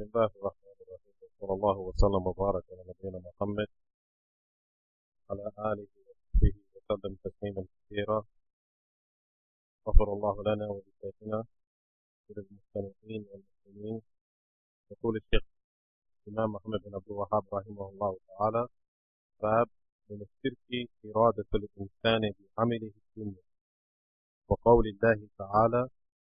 الله الرحمن الرحيم، صلى الله وسلم وبارك على نبينا محمد على آله وصحبه وسلم تسليما كثيرا. غفر الله لنا ولشيخنا وللمستمعين والمسلمين. يقول الشيخ الإمام محمد بن عبد الوهاب رحمه الله تعالى: باب من الشرك إرادة الإنسان بعمله الدنيا، وقول الله تعالى: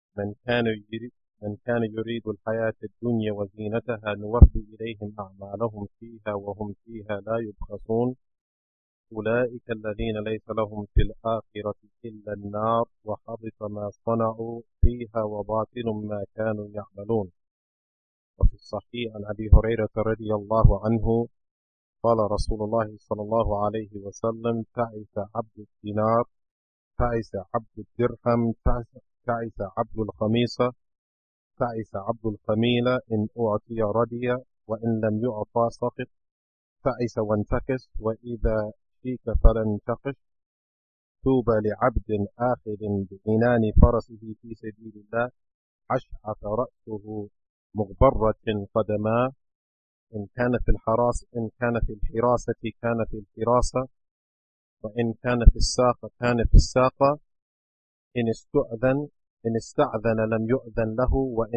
من كان يريد الحياة الدنيا وزينتها نوفي إليهم أعمالهم فيها وهم فيها لا يبخسون، أولئك الذين ليس لهم في الآخرة إلا النار وحبط ما صنعوا فيها وباطل ما كانوا يعملون. وفي الصحيح عن أبي هريرة رضي الله عنه قال رسول الله صلى الله عليه وسلم: تعس عبد الدينار، تعس عبد الدرهم، تعس عبد الخميصة، تعس عبد الخميلة، إن أعطي رضي وإن لم يعطى سقط، تعس وانتكس وإذا شيك فلا انتقش. توبى لعبد آخذ بعنان فرسه في سبيل الله، أشعث رأسه مغبرة قدماه، إن كان في الحراسة كان في الحراسة، وإن كان في الساقة كان في الساقة، إن استأذن لم يؤذن له،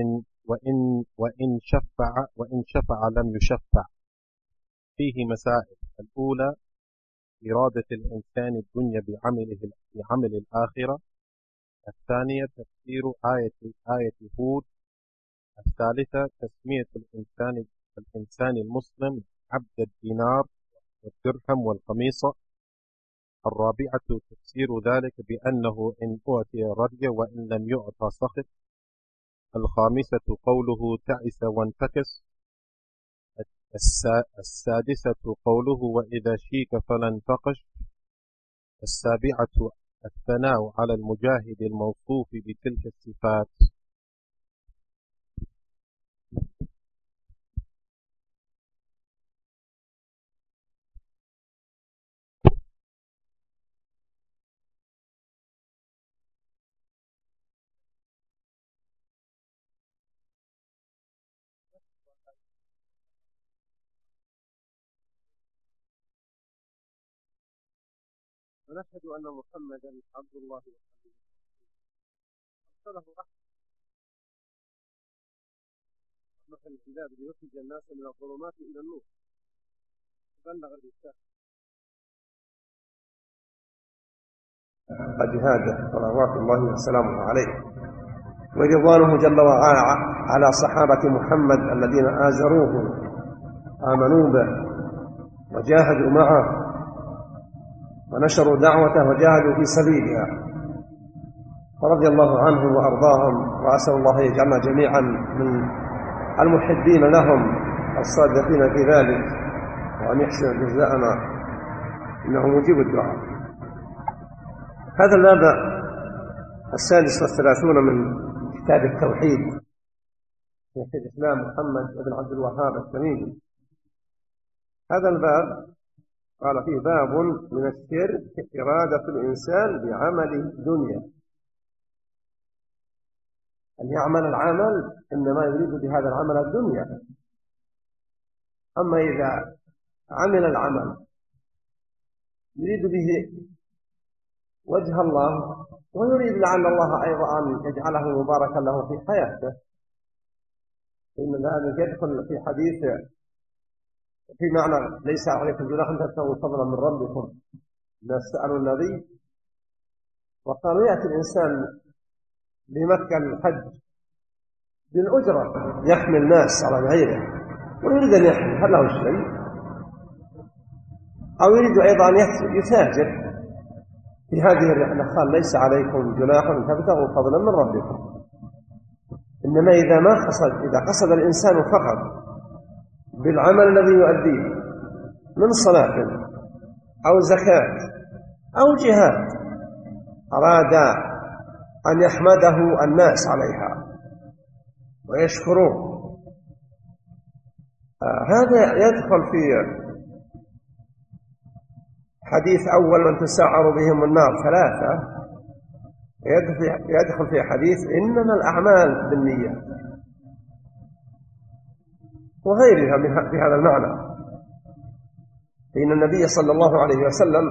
وإن شفع لم يشفع. فيه مسائل: الأولى إرادة الإنسان الدنيا بعمل الآخرة. الثانية تفسير آية هود. الثالثة تسمية الإنسان المسلم عبد الدينار والدرهم والخميصة. الرابعة تفسير ذلك بأنه إن أعطي رضي وإن لم يعطى سخط. الخامسة قوله تعس وانتكس. السادسة قوله وإذا شيك فلا انتقش. السابعة الثناء على المجاهد الموصوف بتلك الصفات. ونشهد أن محمدا عبد الله ورسوله أرسله رحمة العباد ليخرج الناس من الظلمات إلى النور وبلغ الرسالة جهاده صلوات الله وسلامه عليه، ورضوانه جل وعلا على صحابة محمد الذين آزروه آمنوا به وجاهدوا معه ونشروا دعوته وجاهدوا في سبيلها، فرضي الله عنهم وأرضاهم، وأسأل الله يجعلنا جميعا من المحبين لهم الصادقين في ذلك، وأن يحسن جزاءنا إنه مجيب الدعاء. هذا الباب 36 من كتاب التوحيد في شيخ الإسلام محمد بن عبد الوهاب التميمي. هذا الباب قال فيه: باب من الشرك إرادة الإنسان بعمل الدنيا، أن يعمل العمل إنما يريد بهذا العمل الدنيا. أما إذا عمل العمل يريد به وجه الله ويريد لعل الله أيضا أن يجعله مباركا له في حياته، إن ذلك يدخل في حديث في معنى ليس عليكم جناح أن تبتغوا فضلا من ربكم. الناس سألوا النبي وقالوا: يأتي الإنسان بمكة للحج بالأجرة يحمل الناس على بعيره ويريد أن يحمل، هل له شيء؟ أو يريد أيضا أن يتاجر في هذه الرحلة، قال: ليس عليكم جناح أن تبتغوا فضلا من ربكم. إنما إذا قصد الإنسان فقط بالعمل الذي يؤديه من صلاة أو زكاة أو جهاد أراد أن يحمده الناس عليها ويشكروه، هذا يدخل في حديث أول من تسعر بهم النار 3، يدخل في حديث إنما الأعمال بالنيات. وغيرها بهذا المعنى. فإن النبي صلى الله عليه وسلم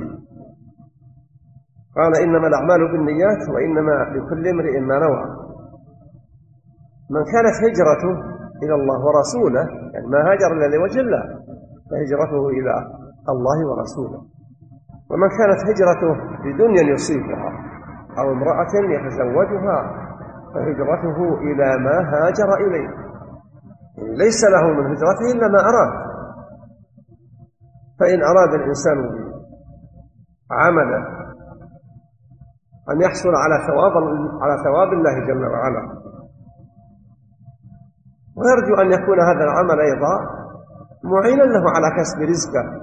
قال إنما الأعمال بالنيات وإنما لكل امرئ ما نوى. من كانت هجرته إلى الله ورسوله، يعني ما هاجر إلا لوجه الله، فهجرته إلى الله ورسوله. ومن كانت هجرته لدنيا يصيبها أو امرأة يتزوجها فهجرته إلى ما هاجر إليه، يعني ليس له من هجرته إلا ما أراد. فإن أراد الإنسان عملا أن يحصل على ثواب الله جل وعلا، ويرجو أن يكون هذا العمل أيضا معينا له على كسب رزقه،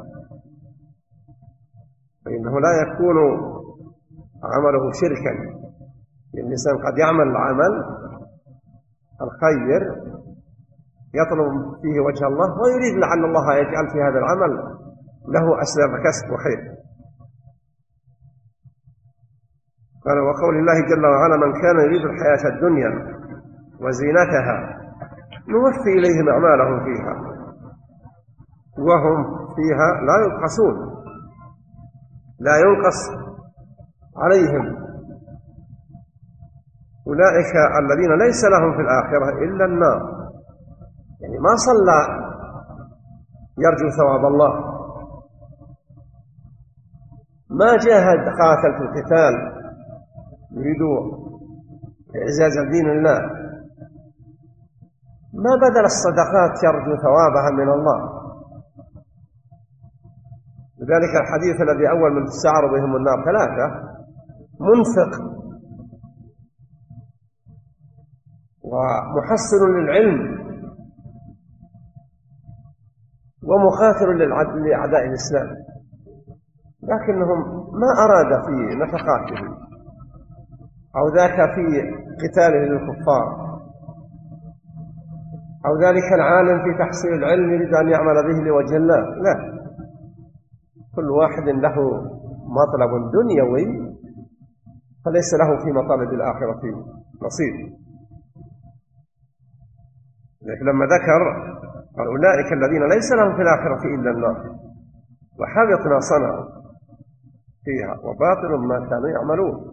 فإنه لا يكون عمله شركا. الإنسان قد يعمل العمل الخير يطلب فيه وجه الله ويريد لعل الله يجعل في هذا العمل له أسباب كسب وخير. قال وقول الله جل وعلا من كان يريد الحياة الدنيا وزينتها نوفي إليهم أعمالهم فيها وهم فيها لا يبخسون، لا ينقص عليهم. أولئك الذين ليس لهم في الآخرة إلا النار، يعني ما صلى يرجو ثواب الله، ما جاهد قاتل في القتال يريد إعزاز دين الله، ما بذل الصدقات يرجو ثوابها من الله. لذلك الحديث الذي أول من تسعر بهم النار ثلاثة: منفق، ومحسن للعلم، ومقاتل لأعداء الإسلام، لكنهم ما أراد في نفقاته أو ذاك في قتاله للكفار أو ذلك العالم في تحصيل العلم يريد أن يعمل به لوجه الله، لا، كل واحد له مطلب دنيوي فليس له في مطالب الآخرة نصيب. لكن لما ذكر قال أولئك الذين ليس لهم في الآخرة إلا النار وحبط ما صنعوا فيها وباطل ما كانوا يعملون.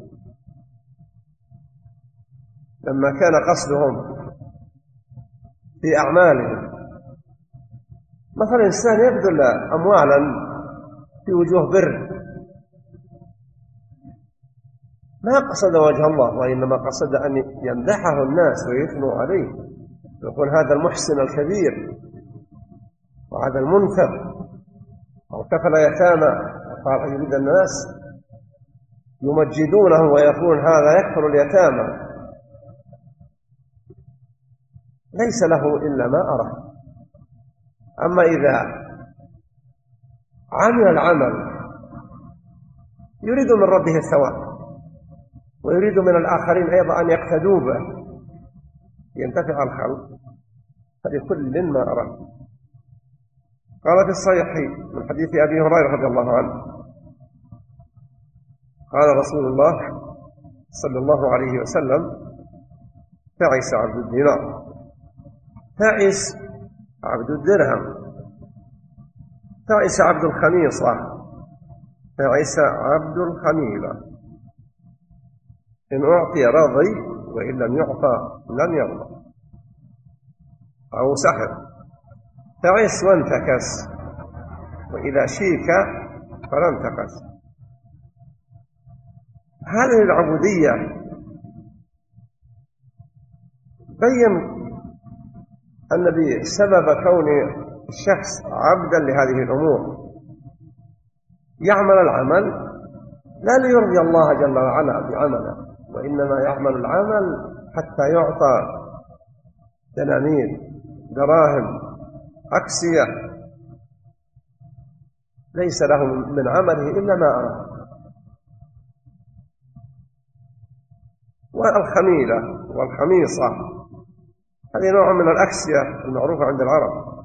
لما كان قصدهم في أعمالهم مثلا إنسان يبذل أموالا في وجوه بر ما قصد وجه الله، وإنما قصد أن يمدحه الناس ويثنوا عليه، يقول هذا المحسن الكبير وهذا المنفق، أو كفل يتامى، قال يريد الناس يمجدونه ويقول هذا يكفل اليتامى، ليس له إلا ما أراد. أما إذا عمل العمل يريد من ربه الثواب ويريد من الآخرين أيضا أن يقتدوا به ينتفع الخلق، فلكل ما أراد. قال في الصحيح من حديث أبي هريرة رضي الله عنه قال رسول الله صلى الله عليه وسلم تعس عبد الدينار، تعس عبد الدرهم، تعس عبد الخميصة، تعس عبد الخميلة، إن أعطي رضي وإن لم يعطى لم يرضى أو سخر، تعس وانتكس وإذا شيك فلا انتكس. هذه العبودية بين النبي سبب كون الشخص عبدا لهذه الأمور، يعمل العمل لا ليرضي الله جل وعلا بعمله، وإنما يعمل العمل حتى يعطى دنانير، دراهم، أكسية، ليس له من عمله إلا ما أراد. والخميلة والخميصة هذه نوع من الأكسية المعروفة عند العرب،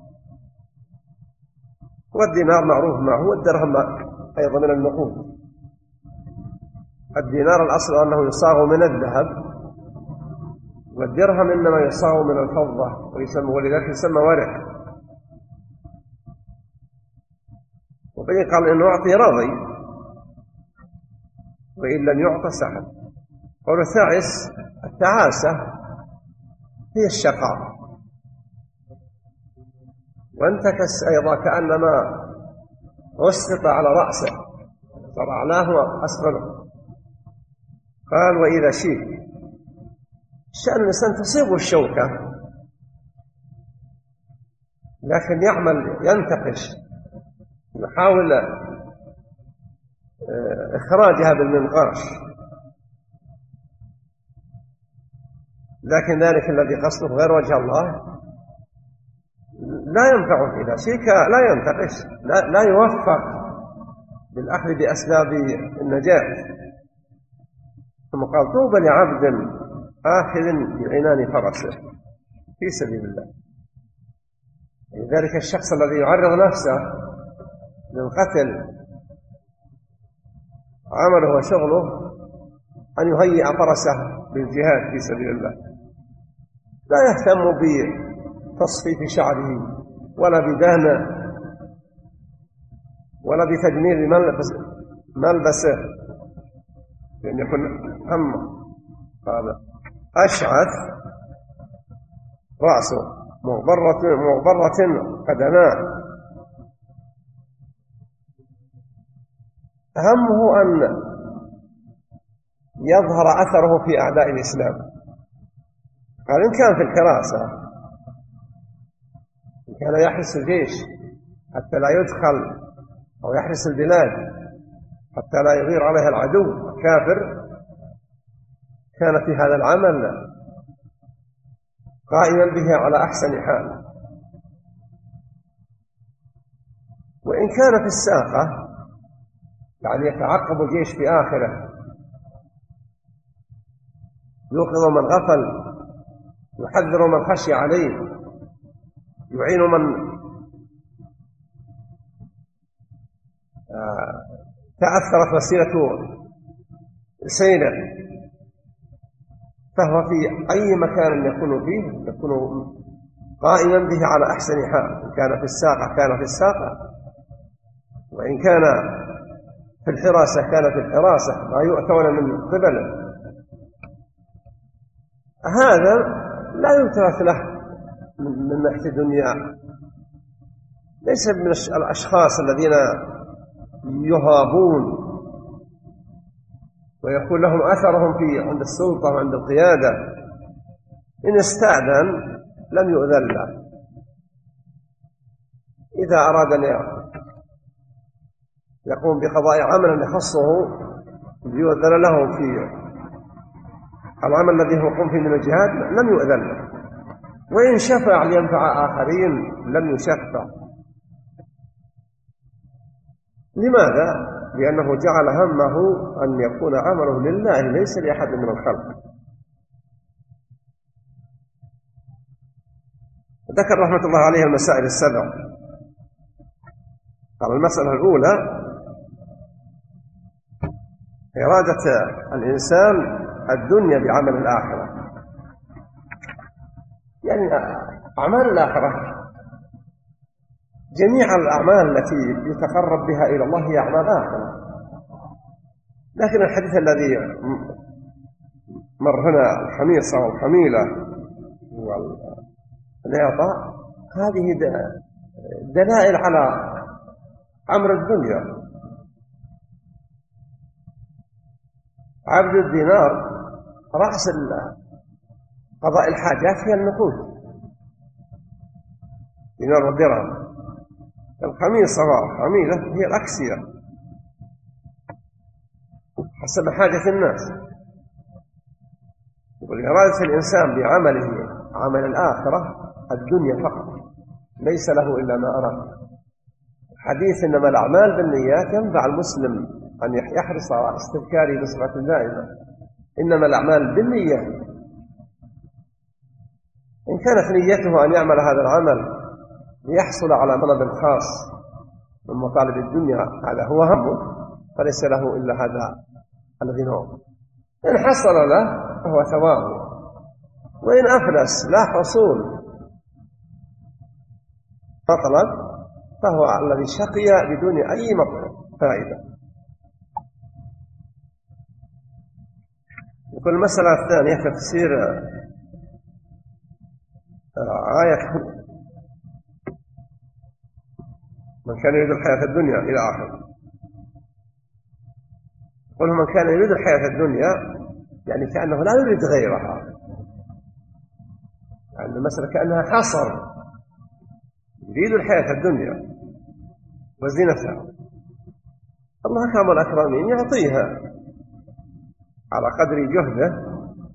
والدينار معروف معه، والدرهم أيضا من النقود. الدينار الأصل أنه يصاغ من الذهب، والدرهم إنما يصاغ من الفضة ولذلك يسمى ورق. وبعدين قال إنه أعطي راضي وإن لم يعطى سحب. قول الثالث التعاسة هي الشقاء، وانتكس أيضا كأنما أسقط على رأسه صرعناه أسفله. قال وإذا شيك شأن الإنسان تصيبه الشوكة لكن يعمل ينتقش يحاول إخراجها بالمنقاش، لكن ذلك الذي قصده غير وجه الله لا ينفعه. إذا شيك لا ينتقش، لا يوفق بالأخذ بأسباب النجاة. ثم قال طوبى لعبد آخذ بعنان فرسه في سبيل الله. لذلك الشخص الذي يعرض نفسه للقتل عمله وشغله أن يهيئ فرسه للجهاد في سبيل الله، لا يهتم بتصفيف شعره ولا بدهنه ولا بتجميل ملبسه، لأن يكون همه. قال أشعث رأسه مغبرة قدماه، همه أن يظهر أثره في أعداء الإسلام. قال إن كان في الحراسة، إن كان يحرس الجيش حتى لا يدخل أو يحرس البلاد حتى لا يغير عليها العدو الكافر، كان في هذا العمل قائما به على أحسن حال. وإن كان في الساقة يعني يتعقب الجيش في آخره، يوقظ من غفل، يحذر من خشي عليه، يعين من تأثرت وسيلة سيره، فهو في أي مكان يكون فيه يكون قائما به على أحسن حال. إن كان في الساقة كان في الساقة، وإن كان في الحراسة كان في الحراسة، لا يؤتون من قبله. هذا لا يلتفت له من ناحية الدنيا، ليس من الأشخاص الذين يهابون ويكون لهم أثرهم عند السلطة وعند القيادة. إن استأذن لم يؤذن له، إذا أراد أن يقوم بقضاء عمل يخصه يؤذن له في العمل الذي هو يقوم فيه من الجهاد، لم يؤذن له. وإن شفع لينفع آخرين لم يشفع. لماذا؟ لأنه جعل همه أن يكون عمله لله ليس لأحد من الخلق. ذكر رحمة الله عليه المسائل السبع. قال المسألة الأولى إرادة الإنسان الدنيا بعمل الآخرة، يعني أعمال الآخرة جميع الأعمال التي يتقرب بها إلى الله هي أعمال آخرة. لكن الحديث الذي مر هنا الحميصة والحميلة والإعطاء هذه دلائل على أمر الدنيا. عبد الدينار رأس قضاء الحاجات هي النقود، دينار والدرهم. الخميصة والحميلة هي الأكسية حسب حاجة الناس. والإرادة الإنسان بعمله عمل الآخرة الدنيا فقط، ليس له إلا ما أراد. حديث إنما الأعمال بالنيات ينفع المسلم أن يحرص على استذكاره بصفة دائمة. إنما الأعمال بالنيات. إن كانت نيته أن يعمل هذا العمل ليحصل على طلب خاص من مطالب الدنيا، هذا هو همه، فليس له إلا هذا الذي نوع. إن حصل له فهو ثوابه، وإن أفلس لا حصول مطلب فهو الذي شقي بدون أي فائدة. يقول المسألة الثانية تفسير آية من كان يريد الحياة الدنيا إلى آخره. يقول من كان يريد الحياة الدنيا يعني كأنه لا يريد غيرها، يعني المسألة كأنها حصر، يريد الحياة الدنيا وزينتها. الله أكرم الأكرمين يعطيها على قدر جهده،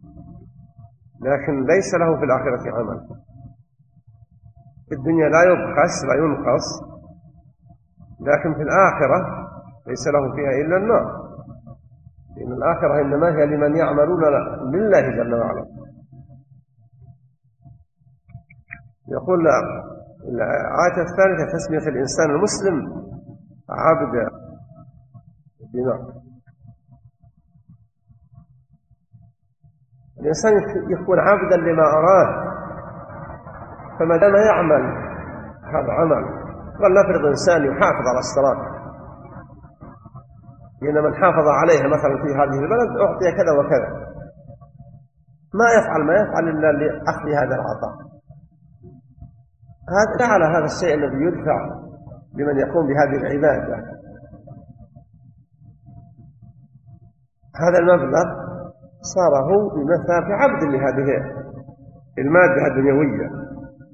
لكن ليس له في الآخرة عمل. في الدنيا لا يبخس لا ينقص، لكن في الآخرة ليس له فيها إلا النار، لأن الآخرة إنما هي لمن يعملون لله جل وعلا. يقول الآية الثالثة تسمية الإنسان المسلم عبد الدينار. الإنسان يكون عبدا لما أراد، فما دام يعمل هذا عمل. ولنفرض إنسان يحافظ على الصلاة، لأن من حافظ عليها مثلا في هذه البلد أعطي كذا وكذا، ما يفعل إلا لأخذ هذا العطاء. هذا جعل هذا الشيء الذي يدفع لمن يقوم بهذه العبادة، هذا المبلغ صار هو بمثابة عبد لهذه المادة الدنيوية،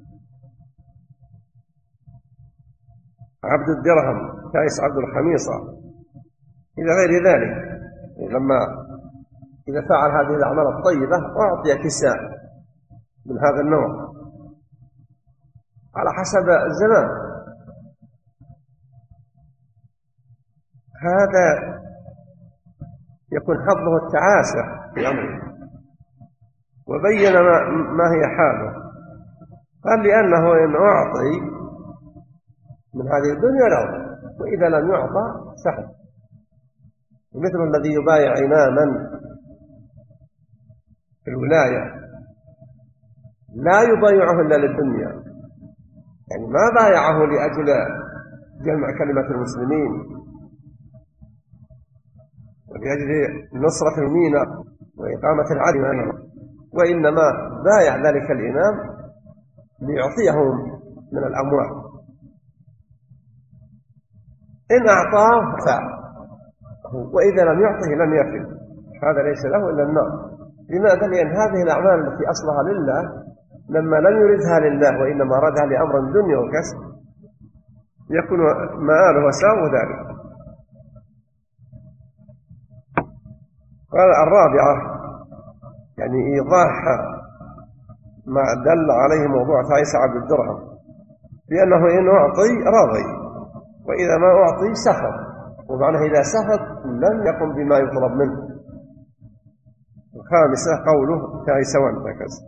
عبد الدرهم كايس عبد الخميصة إلى غير ذلك. لما إذا فعل هذه الأعمال الطيبة أعطي كساء من هذا النوع على حسب الزمان. هذا يكون حظه التعاسة في أمره، وبين ما هي حاله. قال لأنه إن أعطي من هذه الدنيا له، وإذا لم يعطى سحب. مثل الذي يبايع إماما في الولاية لا يبايعه إلا للدنيا، يعني ما بايعه لأجل جمع كلمة المسلمين ولأجل نصرة الميناء وإقامة العدل، وإنما بايع ذلك الإمام ليعطيهم من الأموال. إن أعطاه فعل، وإذا لم يعطه لم يفل. هذا ليس له إلا النار. لماذا؟ لأن هذه الأعمال التي أصلها لله لما لم يردها لله وإنما أرادها لأمر دنيا وكسب يكون مآله وساء ذلك. قال الرابعة يعني إيضاح ما دل عليه موضوع تعيس عبد الدرهم، لأنه إن أعطي راضي، وإذا ما أعطي سخط، ومعنى إذا سخط لم يقم بما يطلب منه. الخامسة قوله تعيس وانتكس.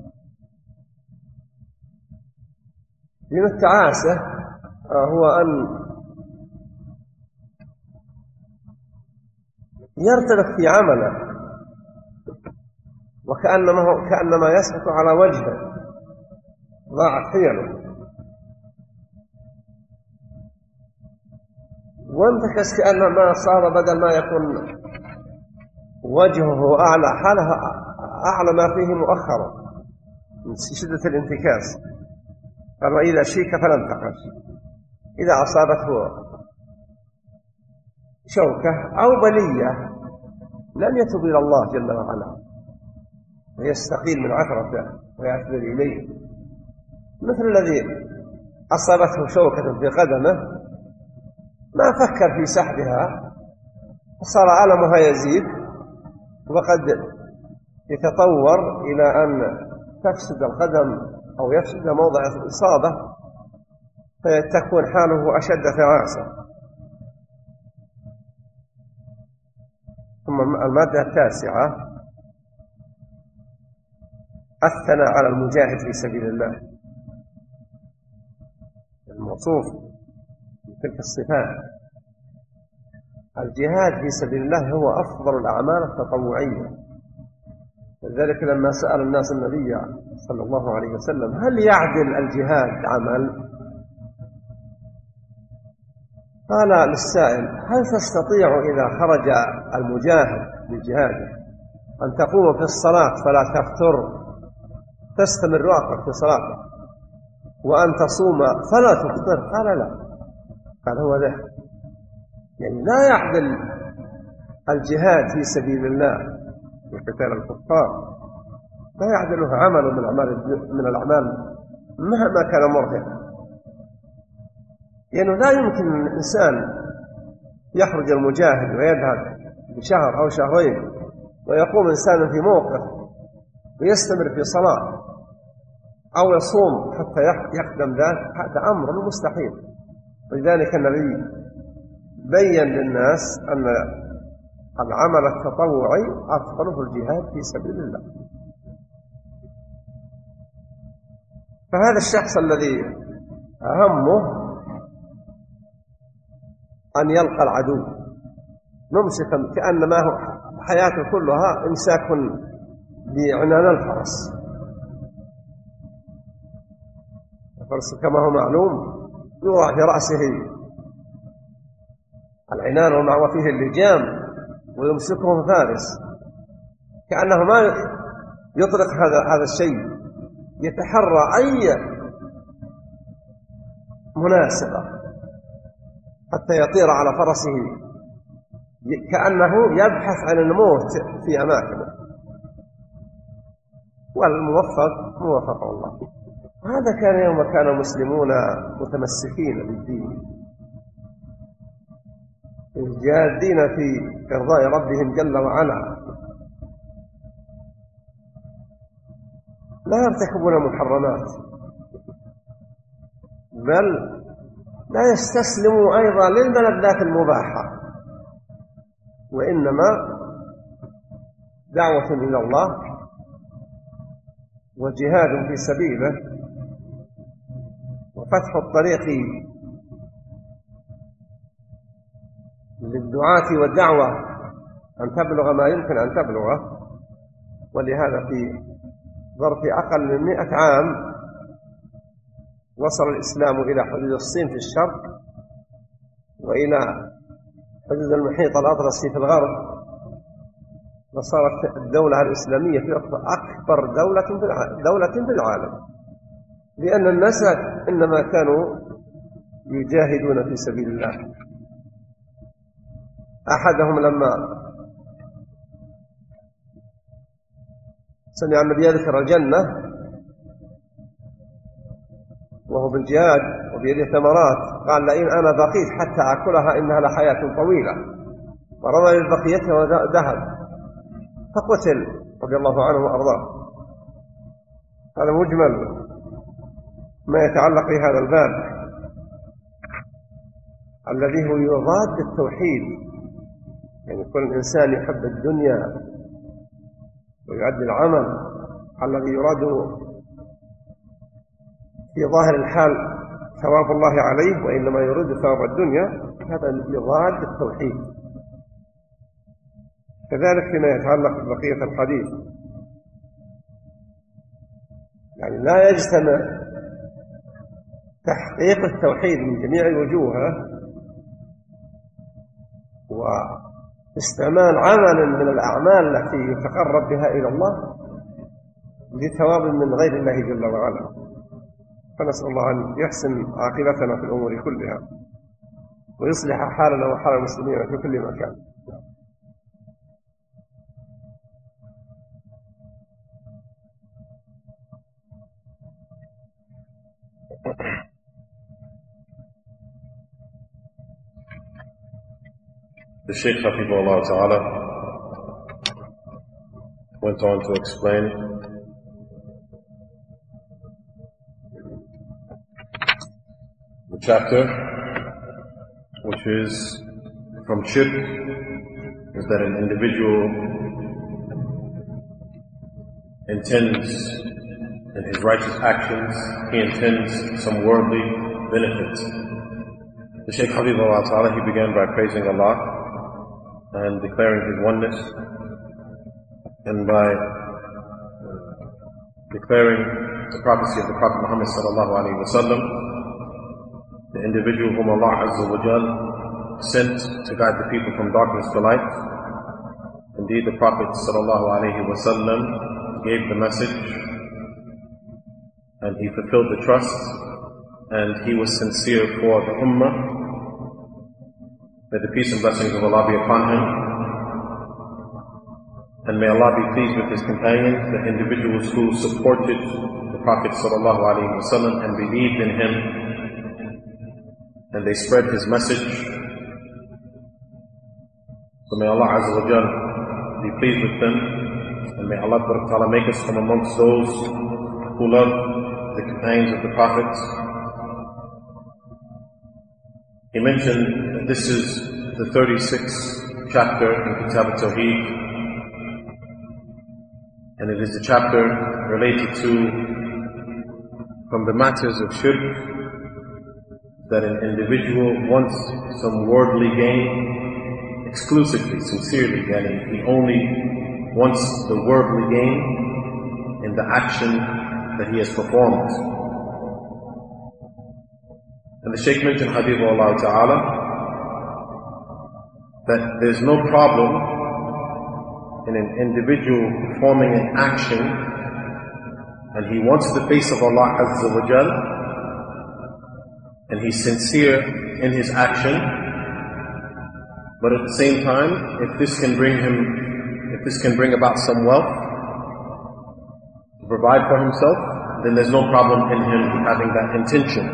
من التعاسة هو أن يرتبك في عمله وكأنما يسقط على وجهه، ضاعت حيله. وانتكس كأنما صار بدل ما يكون وجهه أعلى حاله أعلى ما فيه مؤخرا من شدة الانتكاس. قال وإذا شيك فلم تقش، إذا أصابته شوكة أو بلية لم يتب إلى الله جل وعلا ويستقيل من عثرته ويعتذر إليه. مثل الذي أصابته شوكة في قدمه ما فكر في سحبها وصار ألمها يزيد، وقد يتطور إلى أن تفسد القدم أو يفسد موضع الإصابة فتكون حاله أشد تعاسة. ثم المادة التاسعة الثناء على المجاهد في سبيل الله، الموصوف بتلك الصفات. الجهاد في سبيل الله هو أفضل الأعمال التطوعية لذلك لما سأل الناس النبي صلى الله عليه وسلم هل يعدل الجهاد عمل؟ قال للسائل هل تستطيع إذا خرج المجاهد للجهاد أن تقوم في الصلاة فلا تفتر تستمر وقتك في صلاتك وأن تصوم فلا تفطر؟ قال لا. قال هو ذا يعني لا يعدل الجهاد في سبيل الله وقتال الكفار لا يعدله عمل من الأعمال مهما كان مرهقا. يعني لا يمكن الإنسان يخرج المجاهد ويذهب بشهر أو شهرين ويقوم إنسان في موقف ويستمر في صلاة أو يصوم حتى يخدم ذلك، هذا أمر مستحيل. ولذلك النبي بين للناس أن العمل التطوعي أفضل في الجهاد في سبيل الله. فهذا الشخص الذي همه أن يلقى العدو ممسكا كأنما هو حياته كلها إمساك بعنان الفرس. الفرس كما هو معلوم يوضع في رأسه العنان وفيه اللجام ويمسكه فارس، كأنه ما يطلق هذا الشيء، يتحرى أي مناسبة حتى يطير على فرسه كأنه يبحث عن الموت في أماكنه. والموفق موفق الله. هذا كان يوم كان المسلمون متمسكين بالدين جادين في إرضاء ربهم جل وعلا، لا يرتكبون المحرمات بل لا يستسلموا أيضا للملذات المباحة، وإنما دعوة إلى الله وجهاد في سبيله وفتح الطريق للدعاة والدعوة أن تبلغ ما يمكن أن تبلغه. ولهذا في ظرف أقل من 100 عام وصل الإسلام إلى حدود الصين في الشرق وإلى حدود المحيط الأطلسي في الغرب، وصارت الدولة الإسلامية في أكبر دولة في العالم، لأن الناس إنما كانوا يجاهدون في سبيل الله. أحدهم لما سمع النبي يذكر الجنة وهو بالجهاد وبيده ثمرات قال لئن أنا بقيت حتى أكلها إنها لحياة طويلة، ورمى ببقيتها وذهب فقتل رضي الله عنه وأرضاه. هذا مجمل ما يتعلق بهذا الباب الذي هو يضاد التوحيد. يعني كل إنسان يحب الدنيا ويؤدي العمل الذي يراد في ظاهر الحال ثواب الله عليه وإنما يريد ثواب الدنيا، هذا يضاد التوحيد. كذلك فيما يتعلق ببقية الحديث، يعني لا يجتمع تحقيق التوحيد من جميع وجوهه واستعمال عمل من الأعمال التي يتقرب بها إلى الله لثواب من غير الله جل وعلا. فنسأل الله أن يحسن عاقبتنا في الأمور كلها ويصلح حالنا وحال المسلمين في كل مكان. The Shaykh Hafidhullah Ta'ala went on to explain the chapter which is from shirk, is that an individual intends in his righteous actions, he intends some worldly benefit. The Shaykh Hafidhullah Ta'ala, he began by praising Allah and declaring His oneness, and by declaring the prophecy of the Prophet Muhammad sallallahu alaihi wasallam, the individual whom Allah Azza wa Jal sent to guide the people from darkness to light. Indeed, the Prophet sallallahu alaihi wasallam gave the message, and he fulfilled the trust, and he was sincere for the ummah. May the peace and blessings of Allah be upon him, and may Allah be pleased with his companions, the individuals who supported the Prophet sallallahu alaihi wasallam and believed in him, and they spread his message. So may Allah Azza wa Jal be pleased with them, and may Allah Ta'ala make us from amongst those who love the companions of the Prophet. He mentioned that this is the 36th chapter in Kitab al-Tawheed, and it is the chapter related to, from the matters of shirk, that an individual wants some worldly gain exclusively, sincerely, and he only wants the worldly gain in the action that he has performed. And the Shaykh mentioned, Habibullah Ta'ala, that there's no problem in an individual performing an action and he wants the face of Allah Azza wa Jal, and he's sincere in his action, but at the same time, if this can bring about some wealth to provide for himself, then there's no problem in him having that intention.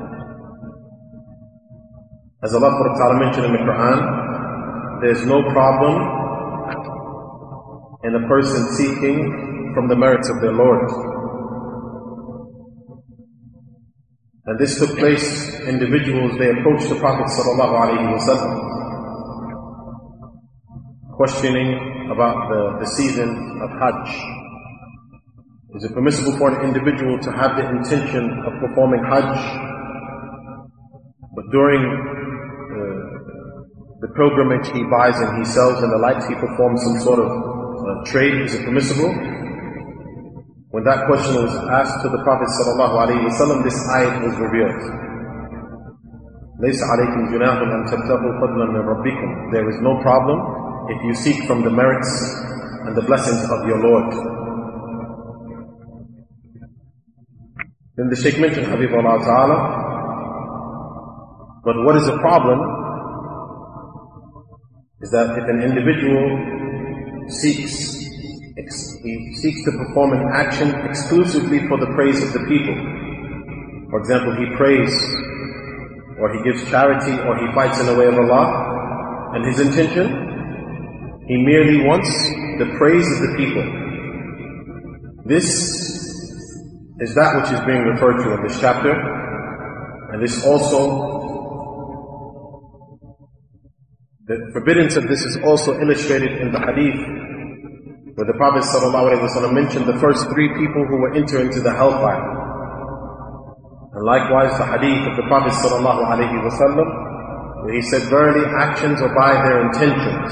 As Allah Ta'ala mentioned in the Quran, there's no problem in a person seeking from the merits of their Lord. And this took place, individuals, they approached the Prophet sallallahu alaihi wasallam, questioning about the season of Hajj. Is it permissible for an individual to have the intention of performing Hajj, but during the pilgrimage he buys and he sells and the likes, he performs some sort of trade? Is it permissible? When that question was asked to the Prophet sallallahu alaihi wasallam, this ayat was revealed. لَيْسَ عَلَيْكُمْ جُنَاحٌ أَن تَبْتَغُوا فَضْلًا مِنْ رَبِّكُمْ. There is no problem if you seek from the merits and the blessings of your Lord. Then the Shaykh mentioned, Habibullah Ta'ala, but what is a problem is that if an individual seeks to perform an action exclusively for the praise of the people. For example, he prays, or he gives charity, or he fights in the way of Allah, and his intention, he merely wants the praise of the people. This is that which is being referred to in this chapter, and this also, the forbiddance of this is also illustrated in the hadith, where the Prophet ﷺ mentioned the first three people who will enter into the hellfire. And likewise the hadith of the Prophet ﷺ, where he said, verily actions are by their intentions.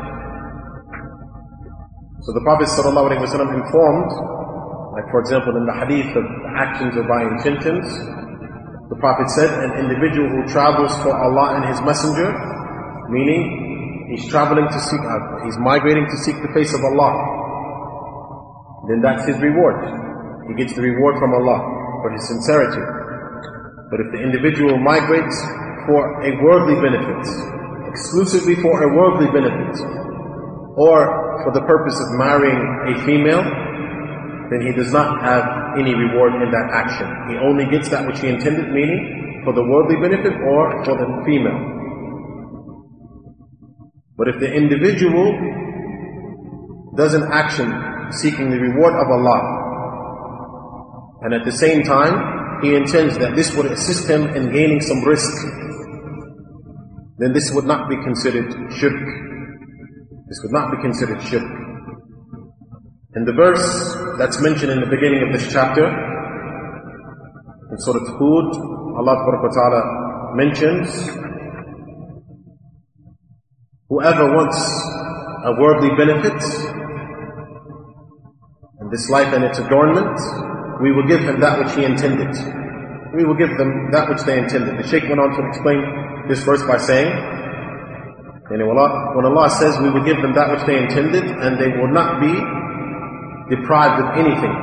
So the Prophet ﷺ informed, like for example in the hadith of actions are by intentions, the Prophet said, an individual who travels for Allah and His Messenger, meaning he's traveling to seek, he's migrating to seek the face of Allah, then that's his reward. He gets the reward from Allah for his sincerity. But if the individual migrates for a worldly benefit, exclusively for a worldly benefit, or for the purpose of marrying a female, then he does not have any reward in that action. He only gets that which he intended, meaning for the worldly benefit or for the female. But if the individual does an action seeking the reward of Allah, and at the same time he intends that this would assist him in gaining some risk, then this would not be considered shirk. This would not be considered shirk. In the verse that's mentioned in the beginning of this chapter, in Surah Hud, Allah Ta'ala mentions, whoever wants a worldly benefit, and this life and its adornment, we will give him that which he intended. We will give them that which they intended. The Shaykh went on to explain this verse by saying, when Allah says we will give them that which they intended and they will not be deprived of anything.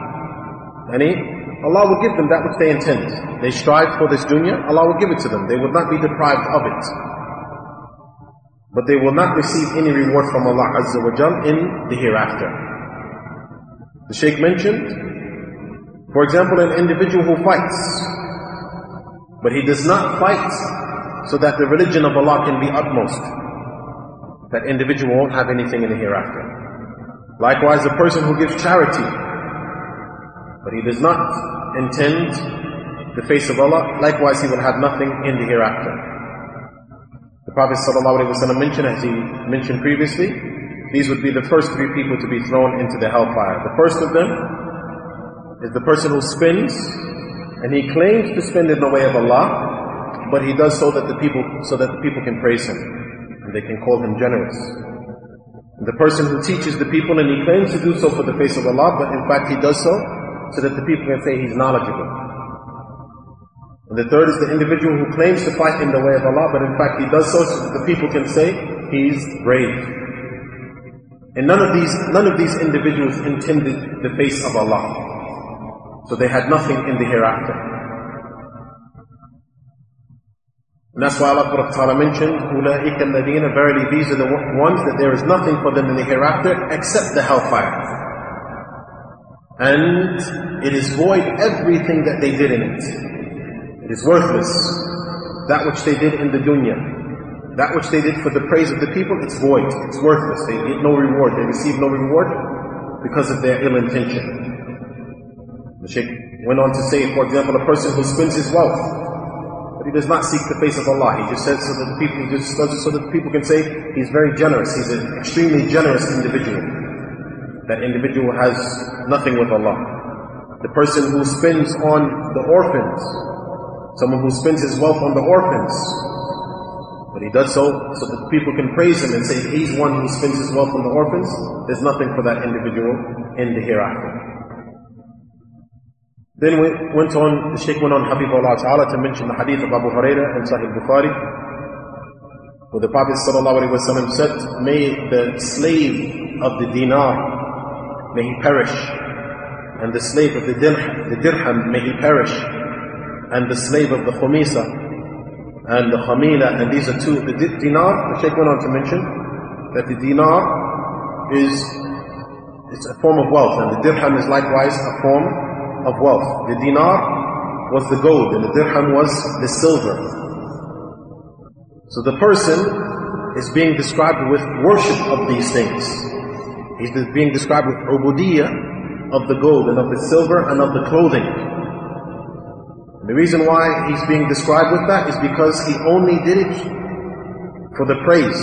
Allah will give them that which they intend. They strive for this dunya, Allah will give it to them. They will not be deprived of it. But they will not receive any reward from Allah Azza wa Jal in the hereafter. The Shaykh mentioned, for example, an individual who fights, but he does not fight so that the religion of Allah can be utmost. That individual won't have anything in the hereafter. Likewise, a person who gives charity, but he does not intend the face of Allah, likewise he will have nothing in the hereafter. The Prophet ﷺ mentioned, as he mentioned previously, these would be the first three people to be thrown into the hellfire. The first of them is the person who spends, and he claims to spend in the way of Allah, but he does so that the people can praise him, and they can call him generous. And the person who teaches the people, and he claims to do so for the face of Allah, but in fact he does so that the people can say he's knowledgeable. And the third is the individual who claims to fight in the way of Allah, but in fact he does so that the people can say he's brave. And none of these individuals intended the face of Allah, so they had nothing in the hereafter. And that's why Allah Ta'ala mentioned, أُولَٰئِكَ الَّذِينَ, verily these are the ones that there is nothing for them in the hereafter except the hellfire. And it is void everything that they did in it. It is worthless. That which they did in the dunya, that which they did for the praise of the people, it's void, it's worthless. They get no reward, they receive no reward because of their ill intention. The Shaykh went on to say, for example, a person who spends his wealth, but he does not seek the face of Allah. He just says so that he just does it so that people can say he's very generous, he's an extremely generous individual. That individual has nothing with Allah. The person who spends on the orphans, someone who spends his wealth on the orphans, but he does so that people can praise him and say he's one who spends his wealth on the orphans, there's nothing for that individual in the hereafter. Then the Shaykh went on, Hafizahullah Ta'ala, to mention the hadith of Abu Hurairah in Sahih Bukhari, where the Prophet ﷺ said, may the slave of the dinar, may he perish, and the slave of the dirham, may he perish, and the slave of the khumisa, and the khamila, and these are two. The dinar, the Shaykh went on to mention that the dinar it's a form of wealth, and the dirham is likewise a form of wealth. The dinar was the gold, and the dirham was the silver. So the person is being described with worship of these things. He's being described with ubudiyah of the gold and of the silver and of the clothing. And the reason why he's being described with that is because he only did it for the praise.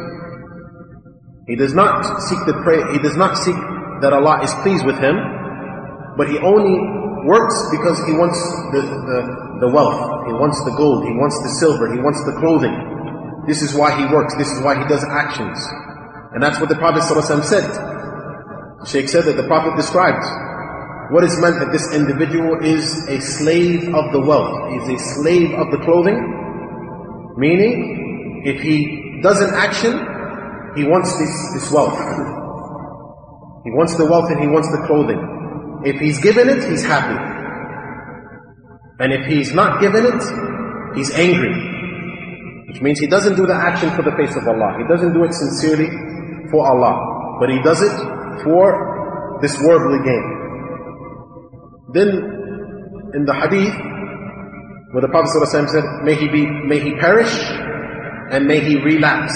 He does not seek the praise. He does not seek that Allah is pleased with him, but he only works because he wants the wealth. He wants the gold. He wants the silver. He wants the clothing. This is why he works. This is why he does actions. And that's what the Prophet ﷺ said. The Shaykh said that the Prophet described what is meant that this individual is a slave of the wealth, is a slave of the clothing, meaning if he does an action, he wants this wealth. He wants the wealth and he wants the clothing. If he's given it, he's happy. And if he's not given it, he's angry. Which means he doesn't do the action for the face of Allah. He doesn't do it sincerely for Allah, but he does it for this worldly gain. Then in the hadith where the Prophet ﷺ said, may he perish and may he relapse.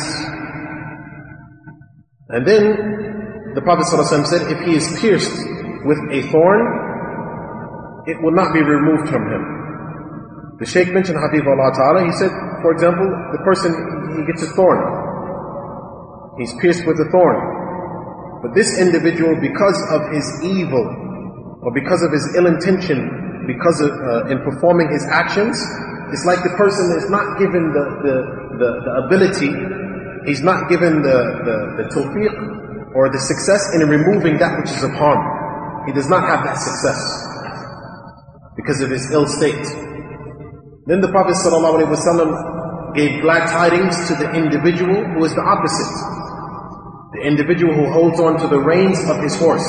And then the Prophet ﷺ said, if he is pierced with a thorn, it will not be removed from him. The Shaykh mentioned Hafizahullah Ta'ala, he said, for example, the person, he gets a thorn. He's pierced with a thorn. But this individual, because of his evil, or because of his ill intention, because of in performing his actions, it's like the person is not given the ability, he's not given the tawfiq or the success in removing that which is of harm. he does not have that success because of his ill state. Then the Prophet ﷺ gave glad tidings to the individual who is the opposite. The individual who holds on to the reins of his horse,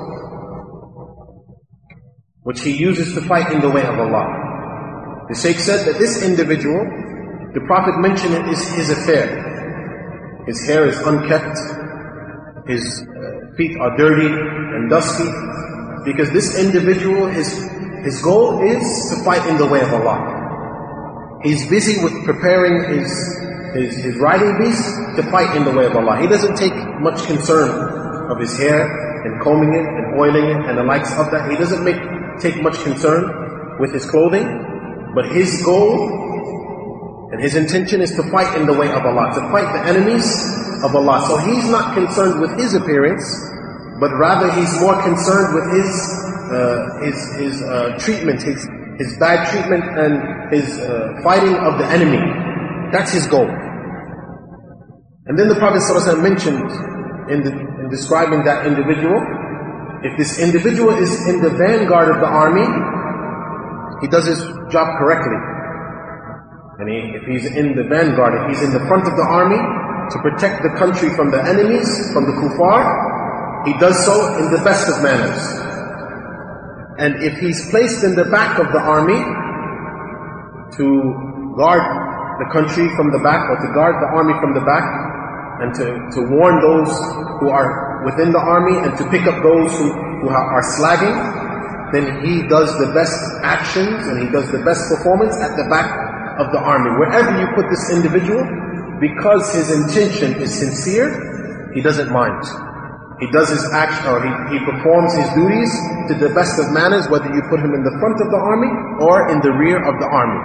which he uses to fight in the way of Allah. The Shaykh said that this individual, the Prophet mentioned it is his affair. His hair is unkept, his feet are dirty and dusty, because this individual, his goal is to fight in the way of Allah. He's busy with preparing his riding beast to fight in the way of Allah. He doesn't take much concern of his hair and combing it and oiling it and the likes of that. He doesn't take much concern with his clothing, but his goal and his intention is to fight in the way of Allah, to fight the enemies of Allah. So he's not concerned with his appearance, but rather he's more concerned with his treatment, his bad treatment and his fighting of the enemy. That's his goal. And then the Prophet ﷺ mentioned in describing that individual, if this individual is in the vanguard of the army, he does his job correctly. And if he's in the vanguard, if he's in the front of the army to protect the country from the enemies, from the kuffar, he does so in the best of manners. And if he's placed in the back of the army to guard the country from the back, or to guard the army from the back, and to warn those who are within the army and to pick up those who are slagging, then he does the best actions and he does the best performance at the back of the army. Wherever you put this individual, because his intention is sincere, he doesn't mind. He does his action, or he performs his duties to the best of manners, whether you put him in the front of the army or in the rear of the army.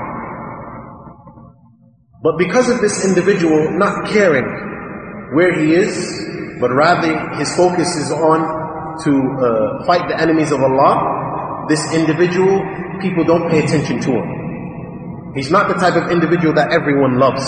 But because of this individual not caring where he is, but rather his focus is on to fight the enemies of Allah, this individual, people don't pay attention to him. He's not the type of individual that everyone loves.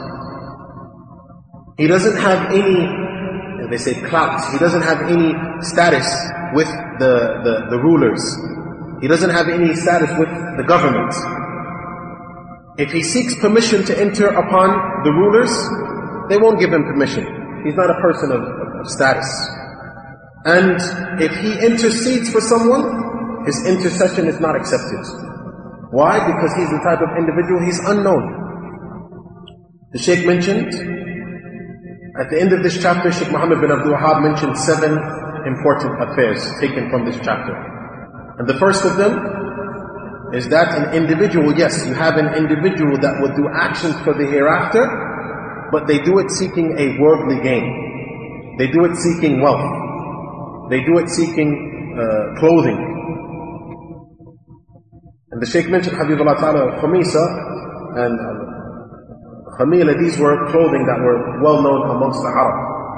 He doesn't have any, they say, clout. He doesn't have any status with the rulers. He doesn't have any status with the government. If he seeks permission to enter upon the rulers, they won't give him permission. He's not a person of status. And if he intercedes for someone, his intercession is not accepted. Why? Because he's the type of individual, he's unknown. The Shaykh mentioned, at the end of this chapter, Shaykh Muhammad bin Abdul Wahhab mentioned 7 important affairs taken from this chapter. And the first of them is that an individual, yes, you have an individual that will do actions for the hereafter, but they do it seeking a worldly gain. They do it seeking wealth. They do it seeking clothing. And the Shaykh mentioned, Habibullah Ta'ala, Khamisa and Khamila, these were clothing that were well known amongst the Arab.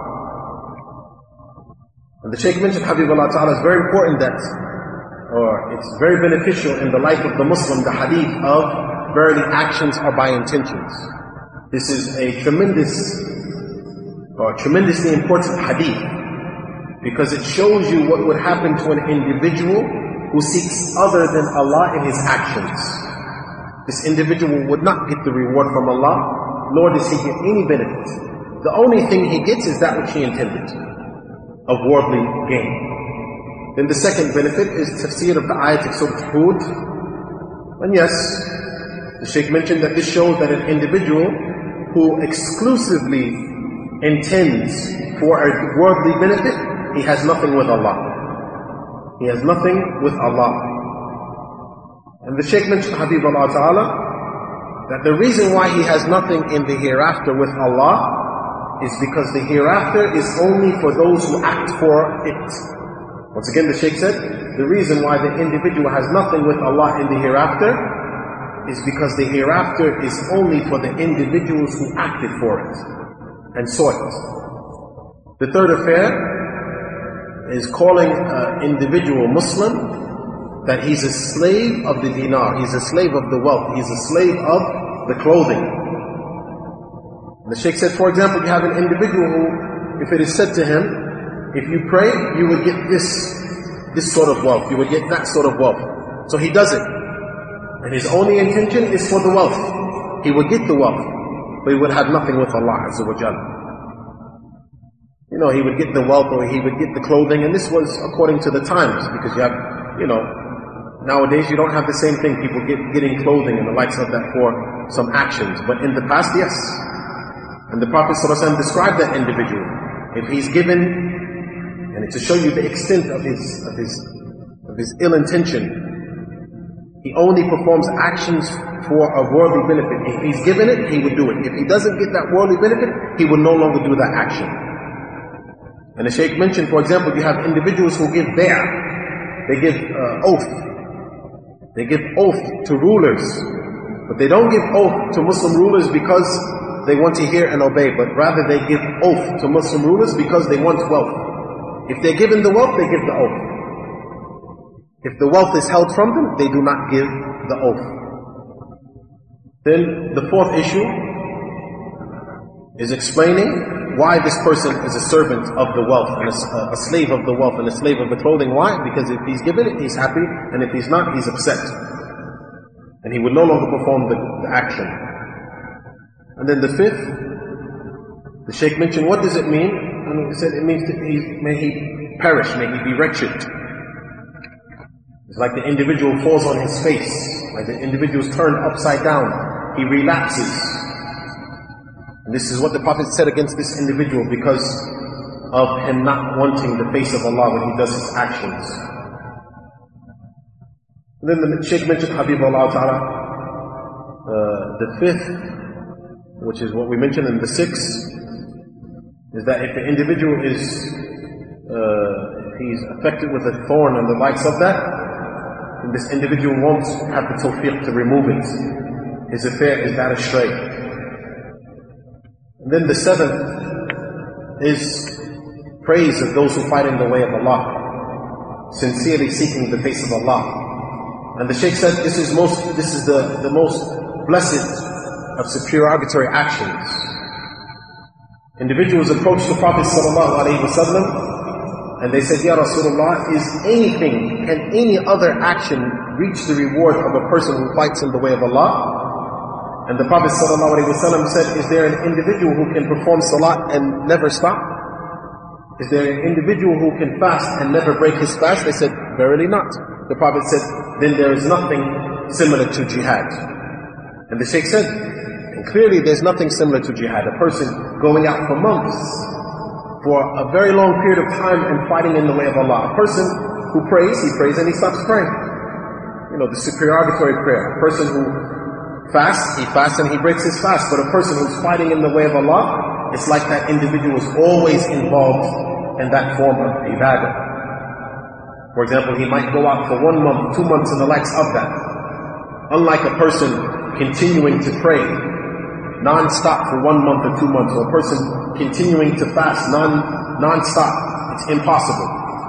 And the Shaykh mentioned, Habibullah Ta'ala, is very important that, or it's very beneficial in the life of the Muslim, the hadith of verily actions are by intentions. This is a tremendously important hadith, because it shows you what would happen to an individual who seeks other than Allah in his actions. This individual would not get the reward from Allah, nor does he get any benefit. The only thing he gets is that which he intended, of worldly gain. Then the second benefit is tafsir of the ayat of Surah Hud. And yes, the Shaykh mentioned that this shows that an individual who exclusively intends for a worldly benefit, he has nothing with Allah. He has nothing with Allah. And the Shaykh mentioned, Habibullah Ta'ala, that the reason why he has nothing in the hereafter with Allah is because the hereafter is only for those who act for it. Once again, the Shaykh said, the reason why the individual has nothing with Allah in the hereafter is because the hereafter is only for the individuals who acted for it and sought it. The third affair is calling an individual Muslim that he's a slave of the dinar, he's a slave of the wealth, he's a slave of the clothing. And the Shaykh said, for example, you have an individual who, if it is said to him, if you pray, you will get this this sort of wealth, you would get that sort of wealth. So he does it. And his only intention is for the wealth. He would get the wealth, but he would have nothing with Allah Azza wa Jalla. You know, he would get the wealth or he would get the clothing, and this was according to the times, because you have, you know, nowadays you don't have the same thing, people getting clothing and the likes of that for some actions. But in the past, yes. And the Prophet ﷺ described that individual. If he's given, and to show you the extent of his ill intention, he only performs actions for a worldly benefit. If he's given it, he would do it. If he doesn't get that worldly benefit, he will no longer do that action. And the Shaykh mentioned, for example, you have individuals who give bay'ah. They give oath. They give oath to rulers. But they don't give oath to Muslim rulers because they want to hear and obey, but rather they give oath to Muslim rulers because they want wealth. If they're given the wealth, they give the oath. If the wealth is held from them, they do not give the oath. Then the fourth issue is explaining why this person is a servant of the wealth and a slave of the wealth and a slave of the clothing. Why? Because if he's given it, he's happy, and if he's not, he's upset. And he will no longer perform the action. And then the fifth, the Shaykh mentioned, what does it mean? And he said, it means that may he perish, may he be wretched. It's like the individual falls on his face, like the individual is turned upside down, he relapses. And this is what the Prophet said against this individual because of him not wanting the face of Allah when he does his actions. And then the Shaykh mentioned, Habibullah Ta'ala, the fifth, which is what we mentioned, and the sixth is that if the individual is, if he's affected with a thorn and the likes of that, then this individual won't have the tawfiq to remove it. His affair is that astray. And then the seventh is praise of those who fight in the way of Allah, sincerely seeking the face of Allah. And the Shaykh said this is the most blessed of supererogatory actions. Individuals approached the Prophet ﷺ and they said, Ya Rasulullah, can any other action reach the reward of a person who fights in the way of Allah? And the Prophet ﷺ said, is there an individual who can perform salat and never stop? Is there an individual who can fast and never break his fast? They said, verily not. The Prophet said, then there is nothing similar to jihad. And the Shaykh said, and clearly there's nothing similar to jihad. A person going out for months, for a very long period of time and fighting in the way of Allah. A person who prays, he prays and he stops praying. You know, the supererogatory prayer. A person who fasts, he fasts and he breaks his fast. But a person who's fighting in the way of Allah, it's like that individual is always involved in that form of ibadah. For example, he might go out for 1 month, 2 months and the likes of that. Unlike a person continuing to pray non-stop for 1 month or 2 months, or a person continuing to fast non-stop, it's impossible.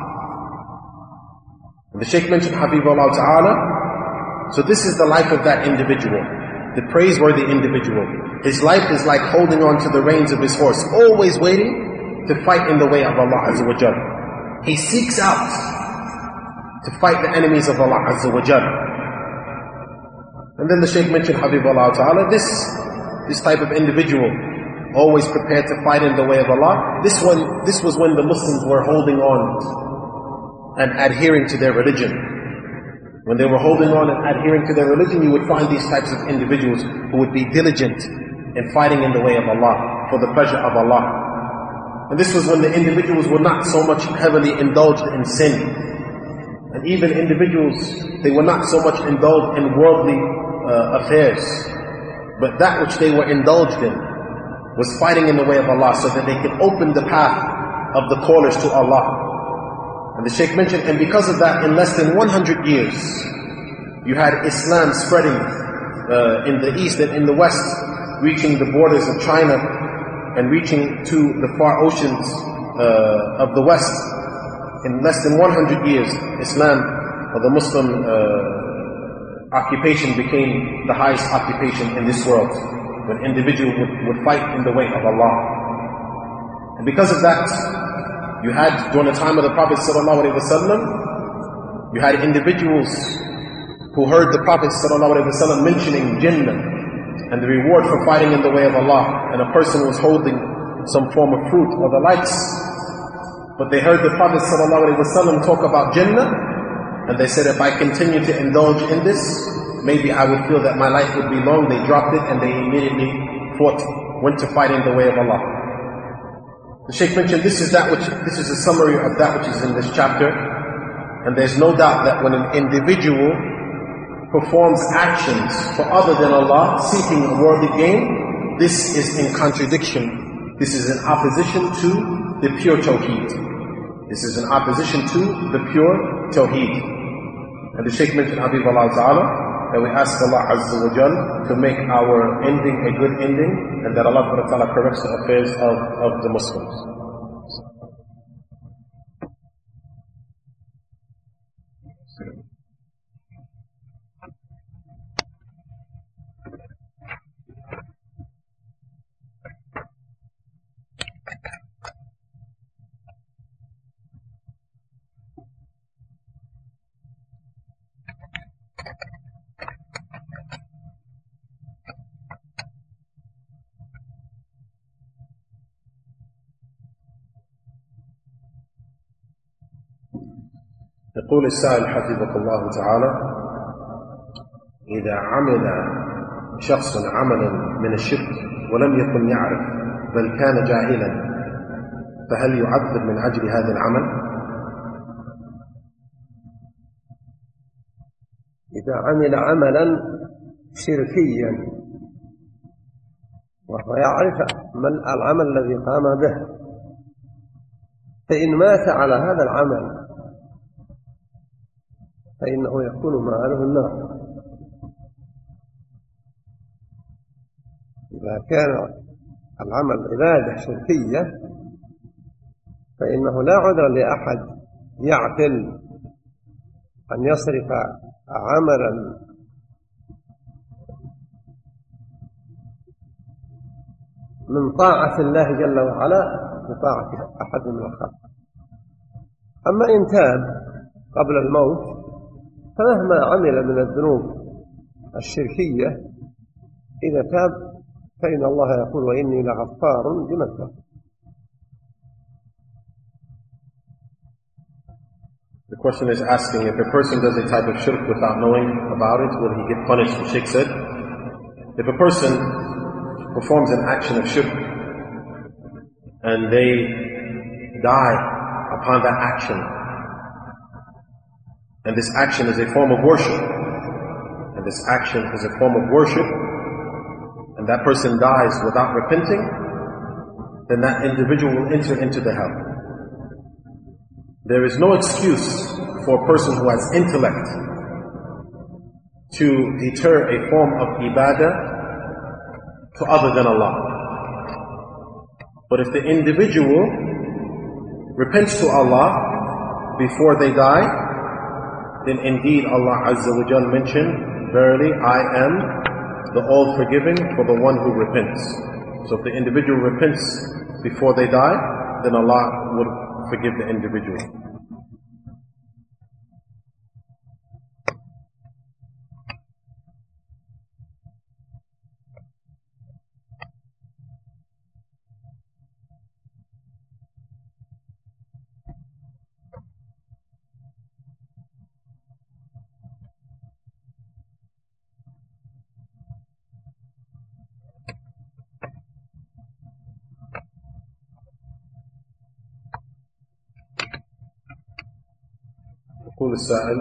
And the Shaykh mentioned, Habibullah Ta'ala, so this is the life of that individual, the praiseworthy individual. His life is like holding on to the reins of his horse, always waiting to fight in the way of Allah Azza wa Jalla. He seeks out to fight the enemies of Allah Azza wa Jalla. And then the Shaykh mentioned, Habibullah Ta'ala, this type of individual, always prepared to fight in the way of Allah. This was when the Muslims were holding on and adhering to their religion. When they were holding on and adhering to their religion, you would find these types of individuals who would be diligent in fighting in the way of Allah, for the pleasure of Allah. And this was when the individuals were not so much heavily indulged in sin. And even individuals, they were not so much indulged in worldly affairs. But that which they were indulged in was fighting in the way of Allah so that they could open the path of the callers to Allah. And the Shaykh mentioned, and because of that, in less than 100 years, you had Islam spreading in the east and in the west, reaching the borders of China and reaching to the far oceans of the west. In less than 100 years, Islam, or the Muslim occupation, became the highest occupation in this world, when individuals would fight in the way of Allah. And because of that, you had, during the time of the Prophet ﷺ, You had individuals who heard the Prophet ﷺ mentioning Jannah and the reward for fighting in the way of Allah, and a person was holding some form of fruit or the likes, but they heard the Prophet ﷺ talk about Jannah, and they said, if I continue to indulge in this, maybe I would feel that my life would be long. They dropped it and they immediately went to fight in the way of Allah. The Shaykh mentioned this is a summary of that which is in this chapter, and there's no doubt that when an individual performs actions for other than Allah, seeking a worldly gain, this is in contradiction. This is in opposition to the pure Tawheed. This is in opposition to the pure Tawheed. And the Shaykh mentioned, Habibullah Ta'ala, that we ask Allah Azza wa Jal to make our ending a good ending, and that Allah Ta'ala corrects the affairs of the Muslims. يقول السائل حفظك الله تعالى: إذا عمل شخص عملا من الشرك ولم يكن يعرف بل كان جاهلا، فهل يعذب من أجل هذا العمل؟ إذا عمل عملا شركيا وهو يعرف ما العمل الذي قام به، فإن مات على هذا العمل فإنه يكون مآله النار. إذا كان العمل عبادة شركية فإنه لا عذر لأحد يعقل أن يصرف عملا من طاعة الله جل وعلا بطاعة أحد من الخلق. أما إن تاب قبل الموت فمهما عمل من الذنوب الشركية إذا تاب فإن الله يقول: وإني لغفار لمن تاب. The question is asking, if a person does a type of shirk without knowing about it, will he get punished? The Shaykh said, if a person performs an action of shirk and they die upon that action, and this action is a form of worship, and this action is a form of worship, and that person dies without repenting, then that individual will enter into the hell. There is no excuse for a person who has intellect to deter a form of ibadah to other than Allah. But if the individual repents to Allah before they die, then indeed Allah Azza wa Jal mentioned, verily I am the all-forgiving for the one who repents. So if the individual repents before they die, then Allah would forgive the individual. يقول السائل: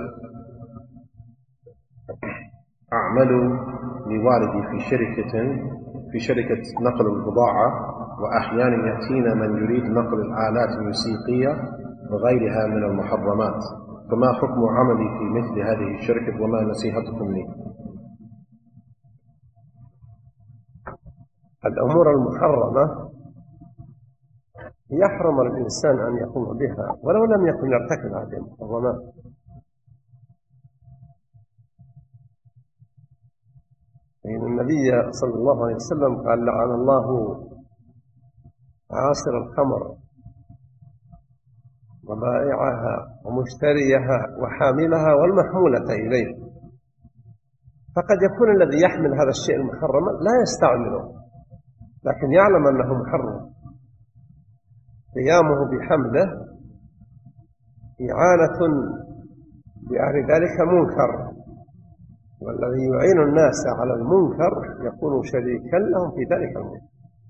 أعمل لوالدي في شركة نقل البضاعة، وأحيانا يأتينا من يريد نقل الآلات الموسيقية وغيرها من المحرمات، فما حكم عملي في مثل هذه الشركة وما نصيحتكم لي؟ الأمور المحرمة يحرم الإنسان أن يقوم بها ولو لم يكن يرتكب هذه المحرمات. فإن النبي صلى الله عليه وسلم قال: لعن الله عاصر الخمر وبائعها ومشتريها وحاملها والمحمولة إليه. فقد يكون الذي يحمل هذا الشيء المحرم لا يستعمله، لكن يعلم أنه محرم، قيامه بحمله إعانة بأهل ذلك منكر، والذي يعين الناس على المنكر يكون شريكا لهم في ذلك المنكر.